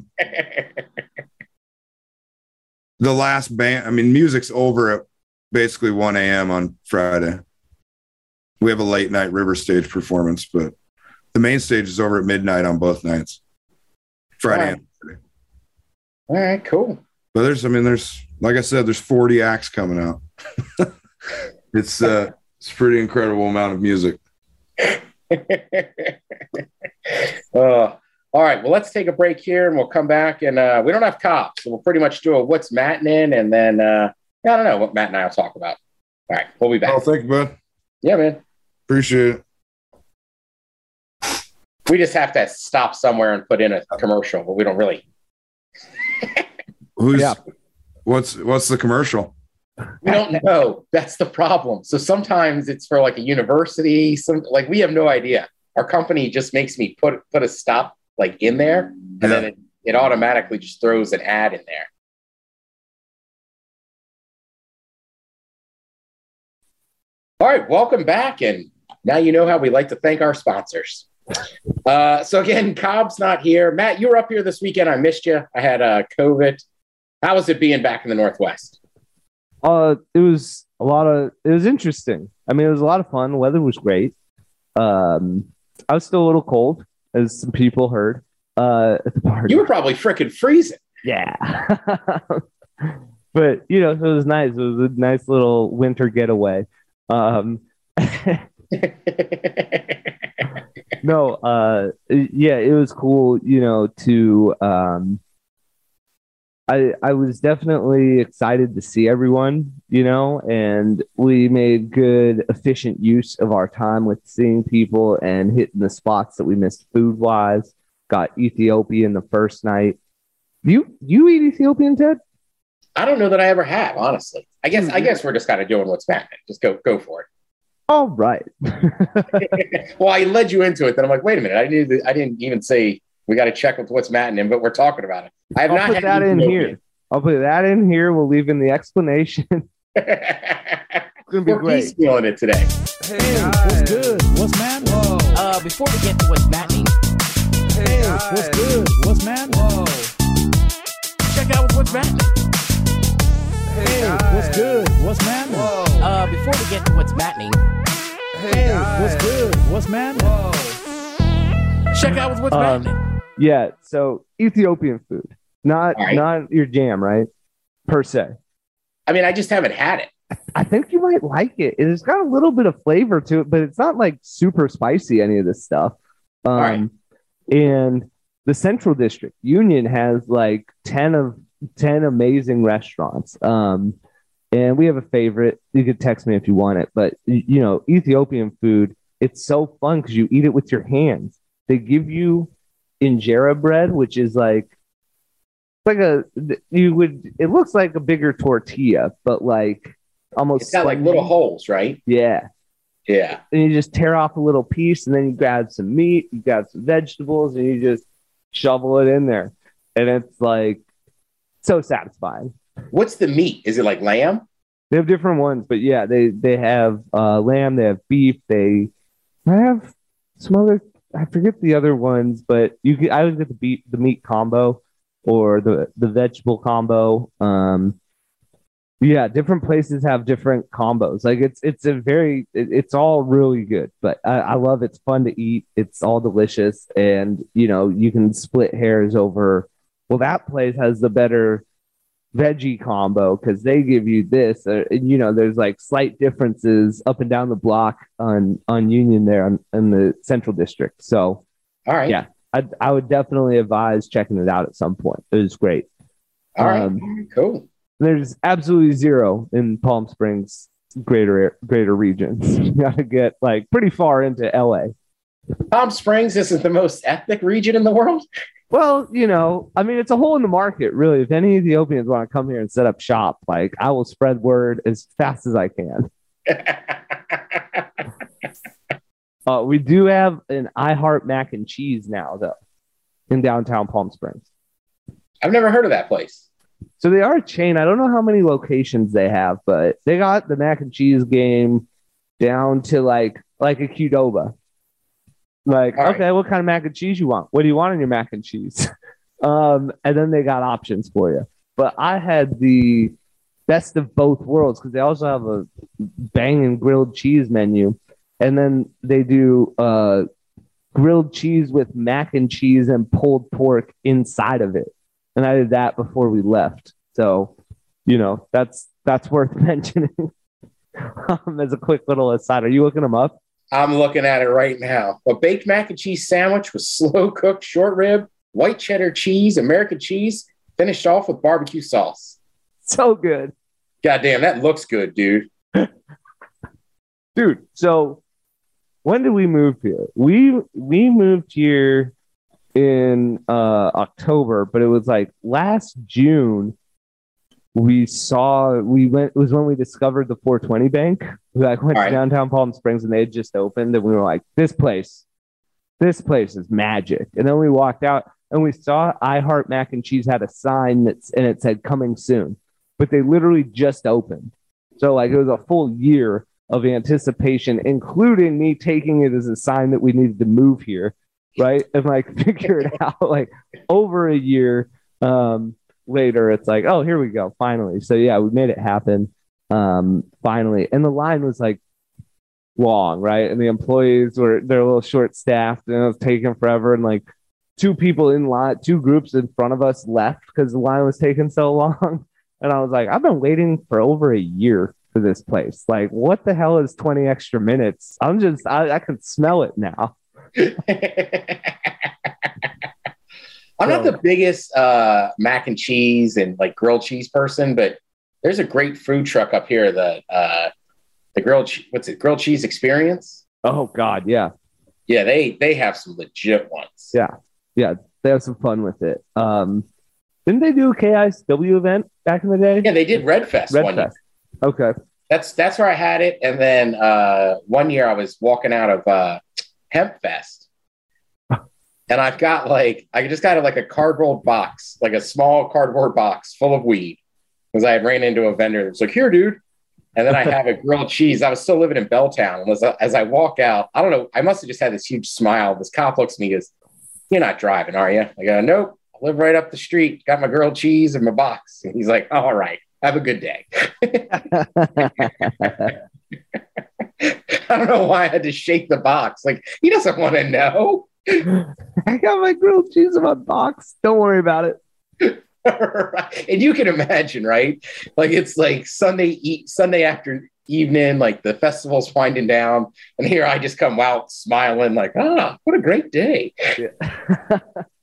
the last band, music's over at basically 1 a.m. on Friday. We have a late night river stage performance, but the main stage is over at midnight on both nights, Friday and Saturday. All right, cool. But there's like I said, there's 40 acts coming out. It's a pretty incredible amount of music. All right, well, let's take a break here, and we'll come back. And we don't have cops, so we'll pretty much do a what's Mattin', and then I don't know what Matt and I will talk about. All right, we'll be back. Oh, thank you, bud. Yeah, man. Appreciate it. We just have to stop somewhere and put in a commercial, but we don't really. What's the commercial? We don't know. That's the problem. So sometimes it's for like a university. We have no idea. Our company just makes me put a stop like in there, and then it automatically just throws an ad in there. All right, welcome back, and now you know how we like to thank our sponsors. So again, Cobb's not here. Matt, you were up here this weekend. I missed you. I had COVID. How was it being back in the Northwest? It was interesting. It was a lot of fun. The weather was great. I was still a little cold, as some people heard at the party. You were probably freaking freezing. Yeah. But, it was nice. It was a nice little winter getaway. No, it was cool, to I was definitely excited to see everyone, and we made good, efficient use of our time with seeing people and hitting the spots that we missed food-wise. Got Ethiopian the first night. You eat Ethiopian, Ted? I don't know that I ever have, honestly. I guess we're just kind of doing what's happening. Just go for it. All right. Well, I led you into it. Then I'm like, wait a minute. I didn't even say we got to check with what's Matting, but we're talking about it. I have I'll not put had that in Ethiopian. here. I'll put that in here. We'll leave in the explanation. Gonna be We're great. piecemealing it today. Hey, what's good? What's man? Whoa. Before we get to what's Matting, Hey, what's good? What's man? Whoa. check out what's Matting. Hey, what's good? What's man? Whoa. Before we get to what's Matting, Hey, what's good? What's man? Whoa. check out what's Matting. Yeah. So Ethiopian food, not All right. not your jam, right? Per se. I mean, I just haven't had it. I think you might like it. It's got a little bit of flavor to it, but it's not like super spicy, any of this stuff. right. And the Central District Union has like 10 amazing restaurants. And we have a favorite. You could text me if you want it, but Ethiopian food, it's so fun because you eat it with your hands. They give you injera bread, which is it looks like a bigger tortilla, but like almost It's got like spongy. little holes, right? Yeah. Yeah. And you just tear off a little piece, and then you grab some meat, you grab some vegetables, and you just shovel it in there. And it's like so satisfying. What's the meat? Is it like lamb? They have different ones, but yeah, they have lamb, they have beef, they have some other, I forget the other ones, but I would get the meat combo or the vegetable combo. Yeah, different places have different combos. Like it's all really good, but I love it. It's fun to eat. It's all delicious, and you can split hairs over. Well, that place has the better veggie combo because they give you this. There's like slight differences up and down the block on Union there in the Central District. So All right. yeah, I would definitely advise checking it out at some point. It was great. All right. Cool. There's absolutely zero in Palm Springs greater regions. You got to get like pretty far into LA. Palm Springs isn't the most ethnic region in the world. Well, I mean, it's a hole in the market, really. If any Ethiopians want to come here and set up shop, like I will spread word as fast as I can. We do have an I Heart Mac and Cheese now, though, in downtown Palm Springs. I've never heard of that place. So they are a chain. I don't know how many locations they have, but they got the mac and cheese game down to like a Qdoba. Like, All right. okay, what kind of mac and cheese you want? What do you want in your mac and cheese? And then they got options for you. But I had the best of both worlds because they also have a banging grilled cheese menu. And then they do grilled cheese with mac and cheese and pulled pork inside of it. And I did that before we left. So, that's worth mentioning as a quick little aside. Are you looking them up? I'm looking at it right now. A baked mac and cheese sandwich with slow cooked short rib, white cheddar cheese, American cheese, finished off with barbecue sauce. So good. Goddamn, that looks good, dude. Dude, so when did we move here? We moved here in October, but it was like last June it was when we discovered the 420 bank. We went All to right. downtown Palm Springs and they had just opened, and we were like, this place is magic. And then we walked out and we saw I Heart Mac and Cheese had a sign and it said coming soon, but they literally just opened. So like it was a full year of anticipation, including me taking it as a sign that we needed to move here. Right. And like figure it out like over a year later, it's like, oh, here we go. Finally. So yeah, we made it happen. Finally. And the line was like long, right? And the employees they're a little short staffed and it was taking forever. And like two groups in front of us left because the line was taking so long. And I was like, I've been waiting for over a year for this place. Like, what the hell is 20 extra minutes? I can smell it now. I'm not the biggest mac and cheese and like grilled cheese person, but there's a great food truck up here, the grilled cheese experience. Oh God, yeah. Yeah, they have some legit ones. Yeah, they have some fun with it. Didn't they do a KISW event back in the day? Yeah, they did Red Fest one year. Okay. That's where I had it. And then one year I was walking out of Hemp Fest. And I just got like a cardboard box, like a small cardboard box full of weed. Because I ran into a vendor that was like, here, dude. And then I have a grilled cheese. I was still living in Belltown. And as I walk out, I don't know, I must have just had this huge smile. This cop looks at me and goes, you're not driving, are you? I go, nope. I live right up the street. Got my grilled cheese and my box. And he's like, all right. Have a good day. I don't know why I had to shake the box. Like, he doesn't want to know. I got my grilled cheese in my box. Don't worry about it. Right. And you can imagine, right? Like, it's like Sunday after evening, like the festival's winding down. And here I just come out smiling like, what a great day. Yeah.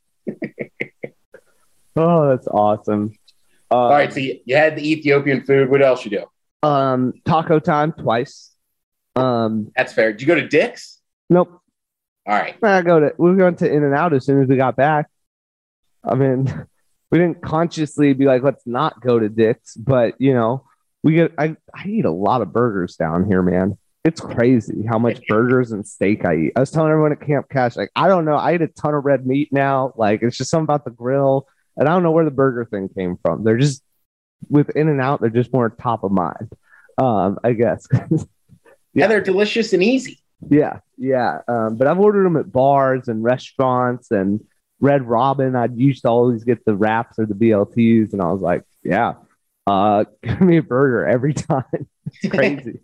Oh, that's awesome. All right, so you had the Ethiopian food. What else you do? Taco time twice. That's fair. Did you go to Dick's? Nope. All right. We were going to In-N-Out as soon as we got back. I mean, we didn't consciously be like, let's not go to Dick's, but I eat a lot of burgers down here, man. It's crazy how much burgers and steak I eat. I was telling everyone at Camp Cash, like, I don't know. I eat a ton of red meat now. Like, it's just something about the grill. And I don't know where the burger thing came from. They're just, with In-N-Out, they're just more top of mind, I guess. Yeah, they're delicious and easy. Yeah. But I've ordered them at bars and restaurants and Red Robin. I used to always get the wraps or the BLTs. And I was like, yeah, give me a burger every time. It's crazy.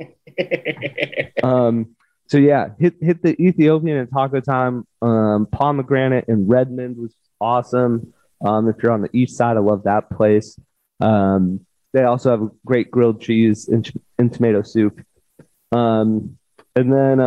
So yeah, hit the Ethiopian and taco time. Pomegranate in Redmond was awesome. If you're on the east side, I love that place. They also have a great grilled cheese and tomato soup. And then,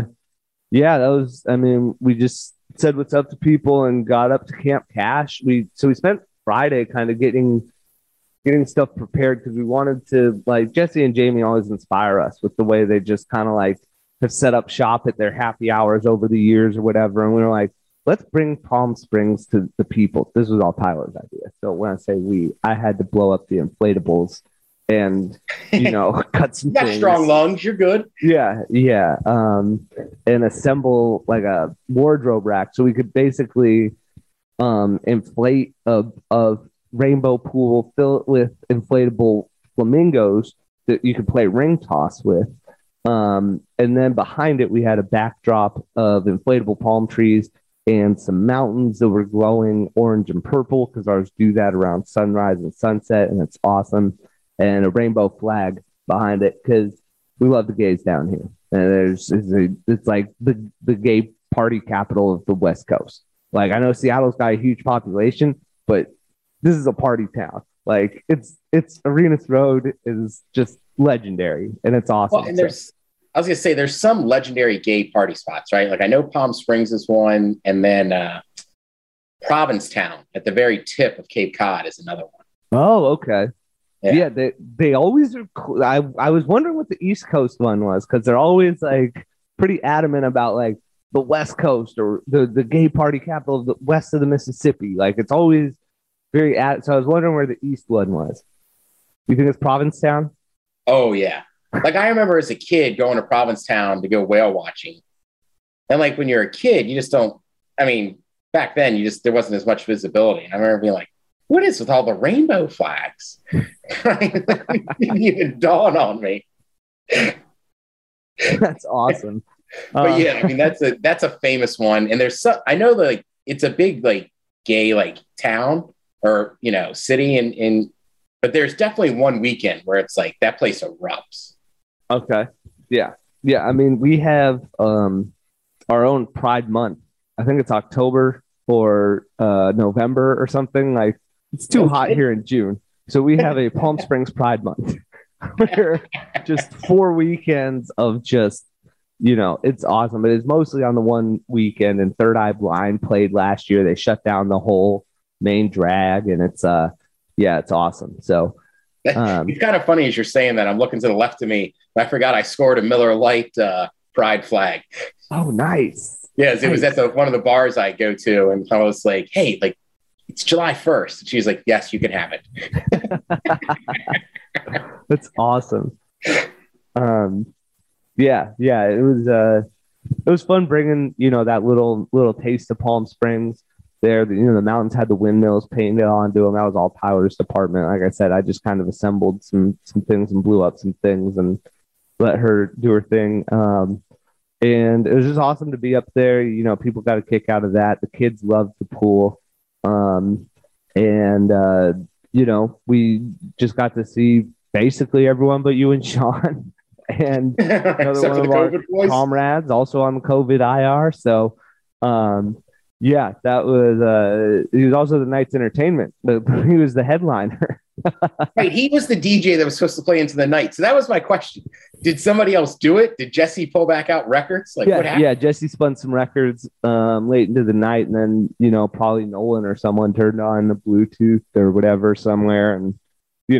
that was, we just said what's up to people and got up to Camp Cash. We spent Friday kind of getting stuff prepared because we wanted to, like, Jesse and Jamie always inspire us with the way they just kind of like have set up shop at their happy hours over the years or whatever. And we were like, let's bring Palm Springs to the people. This was all Tyler's idea. So when I say I had to blow up the inflatables and, cut some things. Strong lungs. You're good. Yeah. And assemble like a wardrobe rack. So we could basically inflate a rainbow pool, fill it with inflatable flamingos that you could play ring toss with. And then behind it, we had a backdrop of inflatable palm trees and some mountains that were glowing orange and purple because ours do that around sunrise and sunset, and it's awesome. And a rainbow flag behind it because we love the gays down here. And it's like the gay party capital of the West Coast. Like, I know Seattle's got a huge population, but this is a party town. Like, it's Arenas Road is just legendary, and it's awesome. Well, and I was going to say, there's some legendary gay party spots, right? Like, I know Palm Springs is one, and then Provincetown at the very tip of Cape Cod is another one. Oh, okay. Yeah, they always are. I was wondering what the East Coast one was because they're always like pretty adamant about like the West Coast or the gay party capital of the west of the Mississippi. Like, it's always very so I was wondering where the East one was. You think it's Provincetown? Oh yeah. Like, I remember as a kid going to Provincetown to go whale watching. And like, when you're a kid, you just don't, back then there wasn't as much visibility. And I remember being like, what is with all the rainbow flags? It didn't even dawn on me. That's awesome. But yeah, that's a famous one. And there's I know that like it's a big like gay like town or city but there's definitely one weekend where it's like that place erupts. Okay. Yeah. We have our own Pride Month. I think it's October or November or something. Like, it's too hot here in June. So we have a Palm Springs Pride Month where just 4 weekends of just, it's awesome. But it's mostly on the one weekend, and Third Eye Blind played last year. They shut down the whole main drag, and it's awesome. So it's kind of funny as you're saying that. I'm looking to the left of me. I forgot I scored a Miller Lite pride flag. Oh, nice. Yes, it was at one of the bars I go to, and I was like, hey, like, it's July 1st. And she's like, yes, you can have it. That's awesome. Yeah, it was fun bringing, that little taste of Palm Springs there. The mountains had the windmills painted onto them. That was all Tyler's department. Like I said, I just kind of assembled some things and blew up some things and let her do her thing. And it was just awesome to be up there. People got a kick out of that. The kids loved the pool. We just got to see basically everyone but you and Sean. And another one of our comrades also on the COVID IR. So, that was, he was also the night's entertainment, but he was the headliner. Right. He was the DJ that was supposed to play into the night. So that was my question. Did somebody else do it? Did Jesse pull back out records? What happened? Yeah. Jesse spun some records late into the night, and then, probably Nolan or someone turned on the Bluetooth or whatever somewhere. And, we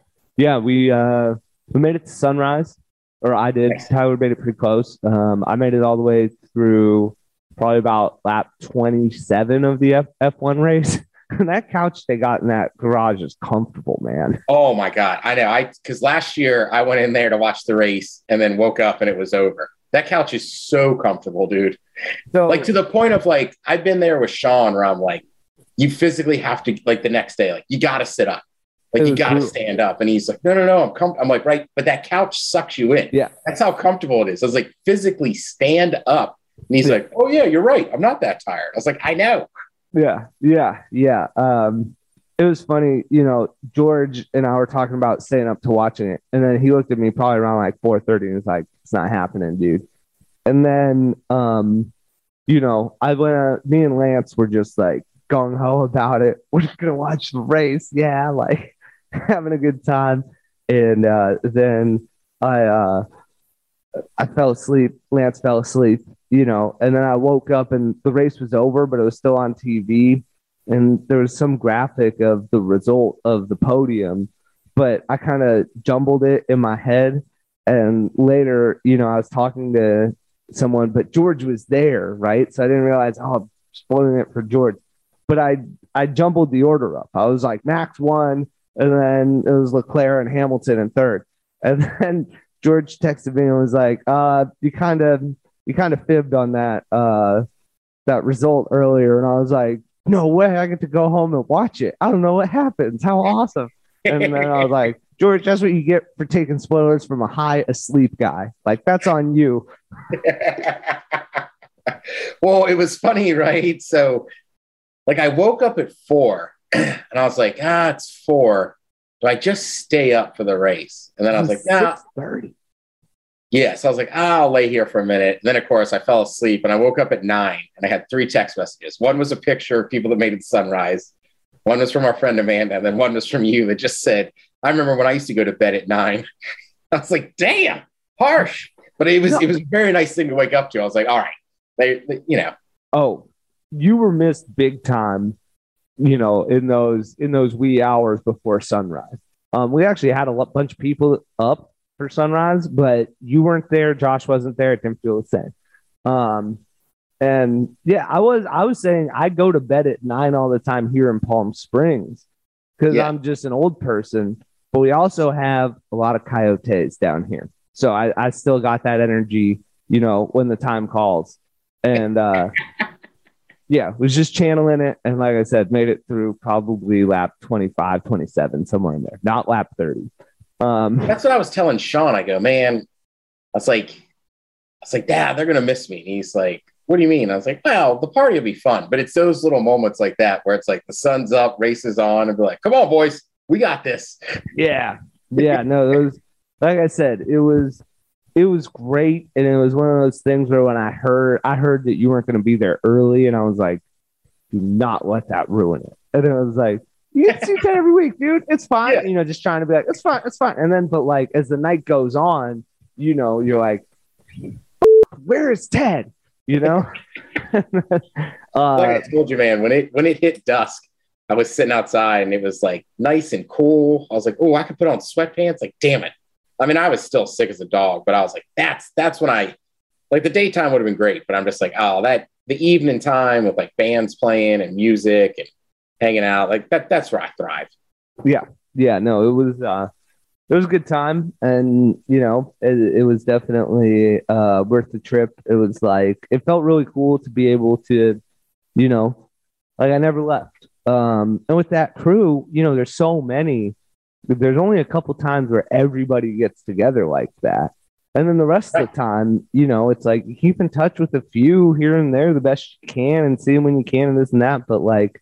made it to sunrise. Or I did. Tyler made it pretty close. I made it all the way through probably about lap 27 of the F1 race. And that couch they got in that garage is comfortable, man. Oh, my God. I know. Because last year I went in there to watch the race and then woke up and it was over. That couch is so comfortable, dude. So, to the point of, I've been there with Sean where I'm like, you physically have to, the next day, you got to sit up. You got to stand up. And he's like, no, I'm like, right. But that couch sucks you in. Yeah. That's how comfortable it is. I was like, physically stand up. And he's like, oh, yeah, you're right. I'm not that tired. I was like, I know. Yeah. It was funny. George and I were talking about staying up to watching it. And then he looked at me probably around 4:30 and was like, it's not happening, dude. And then, me and Lance were just gung ho about it. We're just going to watch the race. Yeah. Having a good time. And then I fell asleep. Lance fell asleep, and then I woke up and the race was over, but it was still on TV. And there was some graphic of the result of the podium, but I kind of jumbled it in my head. And later, I was talking to someone, but George was there, right? So I didn't realize, I'm spoiling it for George. But I jumbled the order up. I was like, Max won. And then it was Leclerc and Hamilton in third. And then George texted me and was like, you kind of fibbed on that result earlier. And I was like, no way, I get to go home and watch it. I don't know what happens. How awesome. And then I was like, George, that's what you get for taking spoilers from a high asleep guy. That's on you. Well, it was funny, right? So I woke up at 4 and I was like, it's 4. Do I just stay up for the race? And then I was like, 6:30. Yeah. So I was like, I'll lay here for a minute. And then, of course, I fell asleep and I woke up at 9 and I had 3 text messages. One was a picture of people that made it to sunrise. One was from our friend Amanda. And then one was from you that just said, I remember when I used to go to bed at 9. I was like, damn, harsh. But it was a very nice thing to wake up to. I was like, all right, Oh, you were missed big time, in those wee hours before sunrise. We actually had a bunch of people up for sunrise, but you weren't there. Josh wasn't there. It didn't feel the same. And yeah, I was saying I go to bed at 9 all the time here in Palm Springs because I'm just an old person, but we also have a lot of coyotes down here. So I still got that energy, when the time calls. And was just channeling it. And like I said, made it through probably lap 25, 27, somewhere in there, not lap 30. That's what I was telling Sean. I go, man, I was like, Dad, they're going to miss me. And he's like, what do you mean? I was like, well, the party will be fun. But it's those little moments like that where it's the sun's up, race is on, and be like, come on, boys, we got this. Yeah. No, those, like I said, it was great. And it was one of those things where when I heard that you weren't going to be there early, and I was like, do not let that ruin it. And then I was like, you get to see Ted every week, dude. It's fine. Yeah. Just trying to be like, it's fine. And then, but as the night goes on, you're like, where is Ted? Like I told you, man, when it hit dusk, I was sitting outside and it was nice and cool. I was like, oh, I could put on sweatpants. Damn it. I mean, I was still sick as a dog, but I was like, that's when I the daytime would have been great, but I'm just like, the evening time with bands playing and music and hanging out. Like that's where I thrive. Yeah, no, it was a good time, and it was definitely worth the trip. It was like, it felt really cool to be able to, like, I never left. And with that crew, there's so many. There's only a couple times where everybody gets together like that. And then the rest of the time, it's like you keep in touch with a few here and there the best you can and see them when you can and this and that. But like,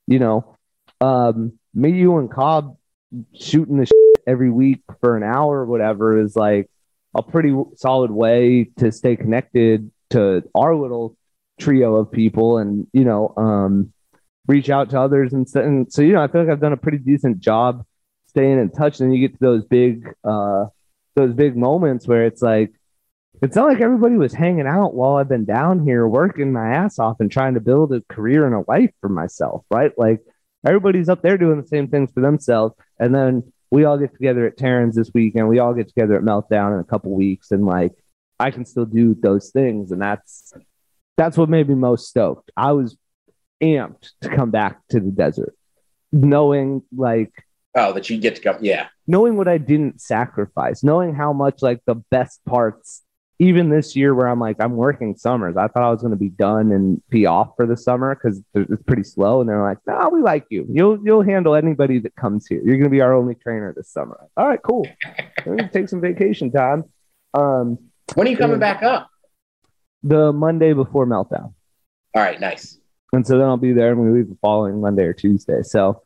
me, you, and Cobb shooting the shit every week for an hour or whatever is like a pretty solid way to stay connected to our little trio of people and, reach out to others. And so, I feel like I've done a pretty decent job staying in touch. And then you get to those big moments where it's like, it's not like everybody was hanging out while I've been down here working my ass off and trying to build a career and a life for myself, right? Like everybody's up there doing the same things for themselves. And then we all get together at Terrans this weekend. We all get together at Meltdown in a couple weeks. And like, I can still do those things. And that's what made me most stoked. I was amped to come back to the desert, knowing like, that you get to come. Yeah. Knowing what I didn't sacrifice, knowing how much like the best parts, even this year where I'm like, I'm working summers. I thought I was going to be done and be off for the summer because it's pretty slow. And they're like, no, we like you. You'll handle anybody that comes here. You're going to be our only trainer this summer. All right, cool. We're going to take some vacation time. When are you coming back up? The Monday before Meltdown. All right, nice. And so then I'll be there and we leave the following Monday or Tuesday. So,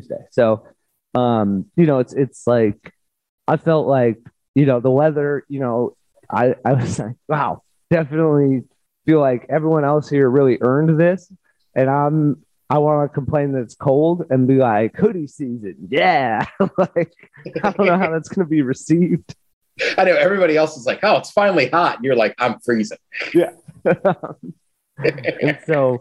it's like, I felt like, the weather, I was like, wow, definitely feel like everyone else here really earned this. And I want to complain that it's cold and be like, hoodie season. Yeah. Like, I don't know how that's going to be received. I know everybody else is like, oh, it's finally hot. And you're like, I'm freezing. Yeah. And so,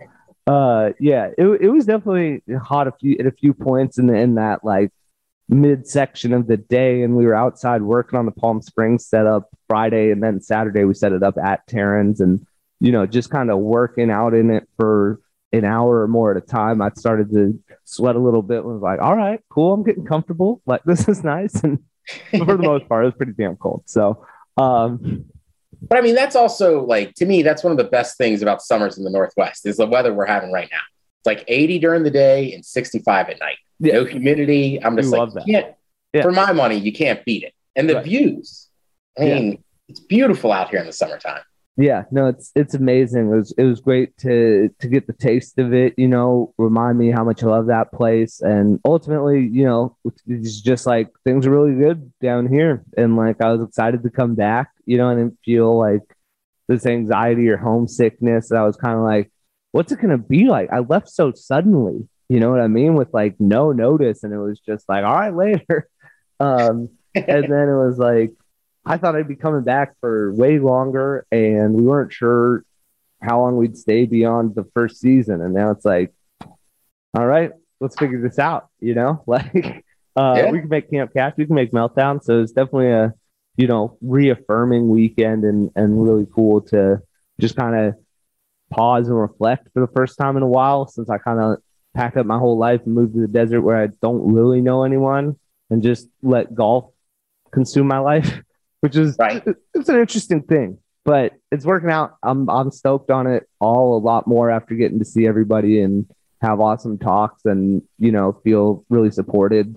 it was definitely hot at a few points in that like midsection of the day. And we were outside working on the Palm Springs setup Friday. And then Saturday we set it up at Terrans and, just kind of working out in it for an hour or more at a time. I started to sweat a little bit and was like, all right, cool. I'm getting comfortable. Like, this is nice. And for the most part, it was pretty damn cold. So, but I mean, that's also like, to me, that's one of the best things about summers in the Northwest is the weather we're having right now. It's like 80 during the day and 65 at night. Yeah. No humidity. I'm just like, for my money, you can't beat it. And the views, I mean, it's beautiful out here in the summertime. Yeah, no, it's amazing. It was great to get the taste of it, remind me how much I love that place. And ultimately, it's just like things are really good down here. And like, I was excited to come back, I didn't feel like this anxiety or homesickness. I was kind of like, what's it going to be like? I left so suddenly, you know what I mean? With like no notice. And it was just like, all right, later. And then it was like, I thought I'd be coming back for way longer, and we weren't sure how long we'd stay beyond the first season. And now it's like, all right, let's figure this out. Like we can make Camp Cash, we can make Meltdown. So it's definitely a, reaffirming weekend and really cool to just kind of pause and reflect for the first time in a while, since I kind of packed up my whole life and moved to the desert where I don't really know anyone, and just let golf consume my life. Which is It's an interesting thing, but it's working out. I'm stoked on it all a lot more after getting to see everybody and have awesome talks and feel really supported.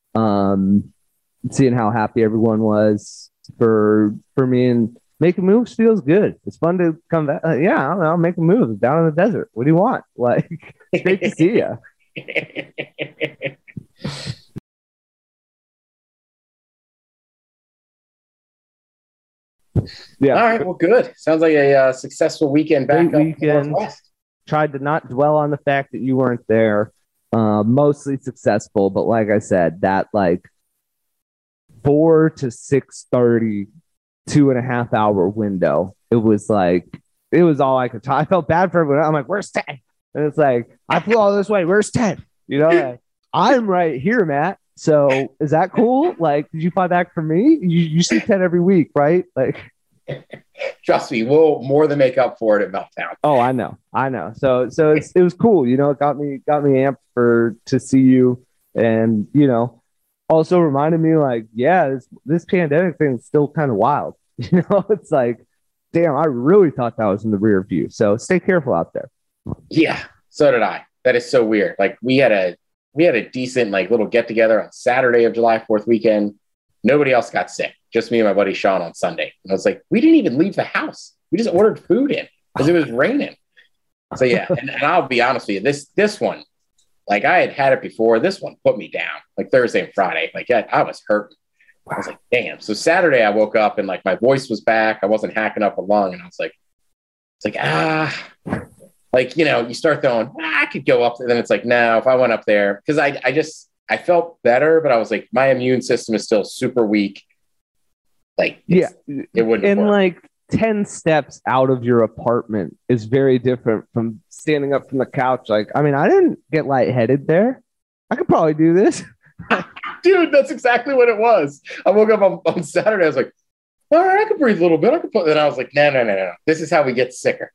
Seeing how happy everyone was for me and making moves feels good. It's fun to come back. I don't know, make a move down in the desert. What do you want? Like, it's great to see you. Yeah. All right. Well, good. Sounds like a successful weekend back up weekend. Tried to not dwell on the fact that you weren't there. Mostly successful, but like I said, that like 4 to 6:30, 2.5 hour window. It was all I could talk. I felt bad for everyone. I'm like, where's Ted? And it's like, I flew all this way. Where's Ted? Like, I'm right here, Matt. So is that cool? Like, did you fly back for me? You see Ted every week, right? Like, Trust me, we'll more than make up for it at Meltdown. Oh, I know. So it was cool. You know, it got me amped to see you, and you know, also reminded me like, yeah, this pandemic thing is still kind of wild. You know, it's like, damn, I really thought that was in the rear view. So stay careful out there. Yeah, so did I. That is so weird. Like we had a decent like little get together on Saturday of July 4th weekend. Nobody else got sick. Just me and my buddy Sean on Sunday. And I was like, we didn't even leave the house. We just ordered food in because it was raining. So yeah, and I'll be honest with you, this one, like I had it before. This one put me down. Like Thursday and Friday, like I was hurt. I was like, damn. So Saturday I woke up and like my voice was back. I wasn't hacking up a lung, and I was like, like, you know, you start going, I could go up there. Then it's like, no, if I went up there, because I felt better, but I was like, my immune system is still super weak. Like, it wouldn't. And work. like 10 steps out of your apartment is very different from standing up from the couch. Like, I mean, I didn't get lightheaded there. I could probably do this. Dude, that's exactly what it was. I woke up on Saturday. I was like, all right, I could breathe a little bit. Then I was like, no. This is how we get sicker.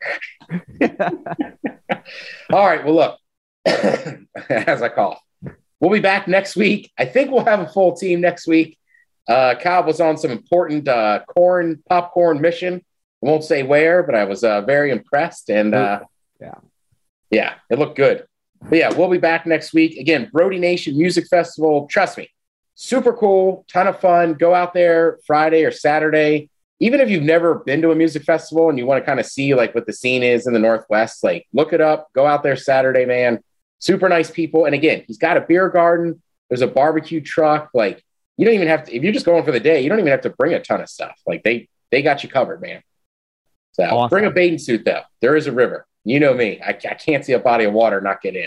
All right. Well, look, as I cough, we'll be back next week. I think we'll have a full team next week. Kyle was on some important popcorn mission. I won't say where, but I was very impressed. And yeah, it looked good. But yeah, we'll be back next week. Again, Brody Nation Music Festival. Trust me, super cool, ton of fun. Go out there Friday or Saturday. Even if you've never been to a music festival and you want to kind of see like what the scene is in the Northwest, like look it up. Go out there Saturday, man. Super nice people. And again, he's got a beer garden. There's a barbecue truck. Like you don't even have to, if you're just going for the day, you don't even have to bring a ton of stuff. Like they got you covered, man. So awesome. Bring a bathing suit though. There is a river. You know me. I can't see a body of water not get in.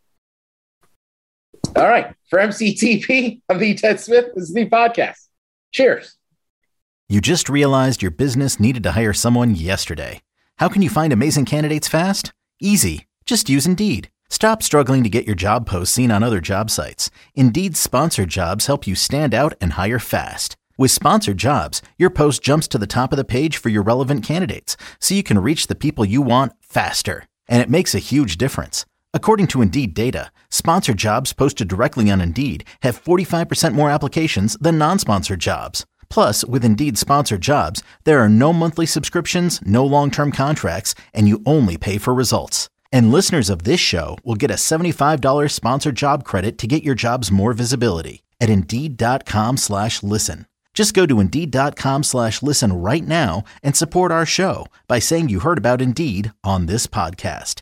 All right. For MCTP, I'm the Ted Smith. This is the podcast. Cheers. You just realized your business needed to hire someone yesterday. How can you find amazing candidates fast? Easy. Just use Indeed. Stop struggling to get your job posts seen on other job sites. Indeed's sponsored jobs help you stand out and hire fast. With sponsored jobs, your post jumps to the top of the page for your relevant candidates, so you can reach the people you want faster. And it makes a huge difference. According to Indeed data, sponsored jobs posted directly on Indeed have 45% more applications than non-sponsored jobs. Plus, with Indeed sponsored jobs, there are no monthly subscriptions, no long-term contracts, and you only pay for results. And listeners of this show will get a $75 sponsored job credit to get your jobs more visibility at Indeed.com/listen. Just go to Indeed.com/listen right now and support our show by saying you heard about Indeed on this podcast.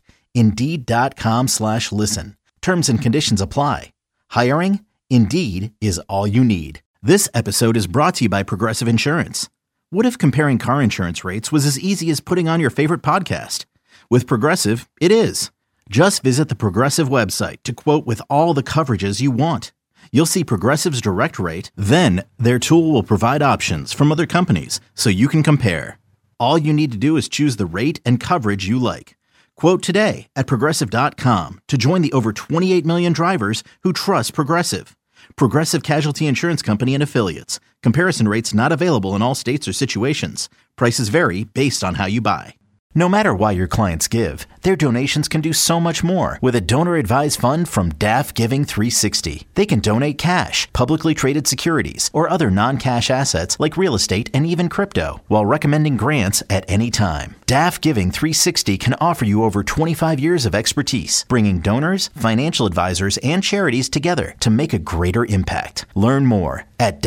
Indeed.com/listen. Terms and conditions apply. Hiring? Indeed is all you need. This episode is brought to you by Progressive Insurance. What if comparing car insurance rates was as easy as putting on your favorite podcast? With Progressive, it is. Just visit the Progressive website to quote with all the coverages you want. You'll see Progressive's direct rate, then their tool will provide options from other companies so you can compare. All you need to do is choose the rate and coverage you like. Quote today at Progressive.com to join the over 28 million drivers who trust Progressive. Progressive Casualty Insurance Company and Affiliates. Comparison rates not available in all states or situations. Prices vary based on how you buy. No matter why your clients give, their donations can do so much more with a donor-advised fund from DAF Giving 360. They can donate cash, publicly traded securities, or other non-cash assets like real estate and even crypto, while recommending grants at any time. DAF Giving 360 can offer you over 25 years of expertise, bringing donors, financial advisors, and charities together to make a greater impact. Learn more at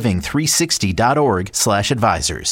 dafgiving360.org/advisors.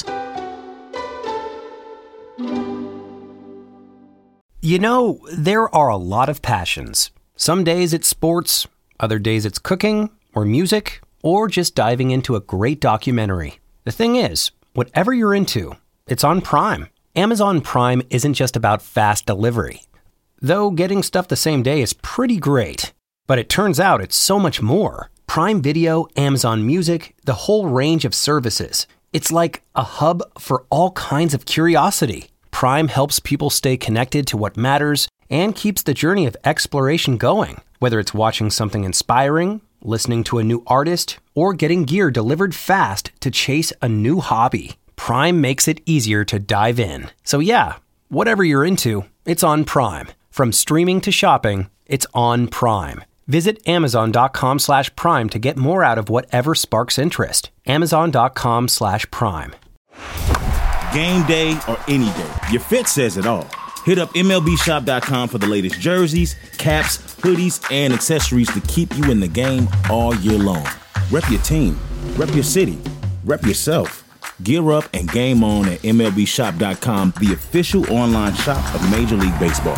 You know, there are a lot of passions. Some days it's sports, other days it's cooking, or music, or just diving into a great documentary. The thing is, whatever you're into, it's on Prime. Amazon Prime isn't just about fast delivery. Though getting stuff the same day is pretty great. But it turns out it's so much more. Prime Video, Amazon Music, the whole range of services. It's like a hub for all kinds of curiosity. Prime helps people stay connected to what matters and keeps the journey of exploration going. Whether it's watching something inspiring, listening to a new artist, or getting gear delivered fast to chase a new hobby. Prime makes it easier to dive in. So yeah, whatever you're into, it's on Prime. From streaming to shopping, it's on Prime. Visit Amazon.com/Prime to get more out of whatever sparks interest. Amazon.com/Prime. Game day or any day, your fit says it all. Hit up MLBshop.com for the latest jerseys, caps, hoodies, and accessories to keep you in the game all year long. Rep your team, rep your city, rep yourself. Gear up and game on at MLBshop.com, the official online shop of Major League Baseball.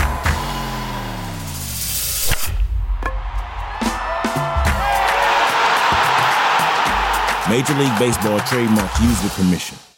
Major League Baseball trademarks used with permission.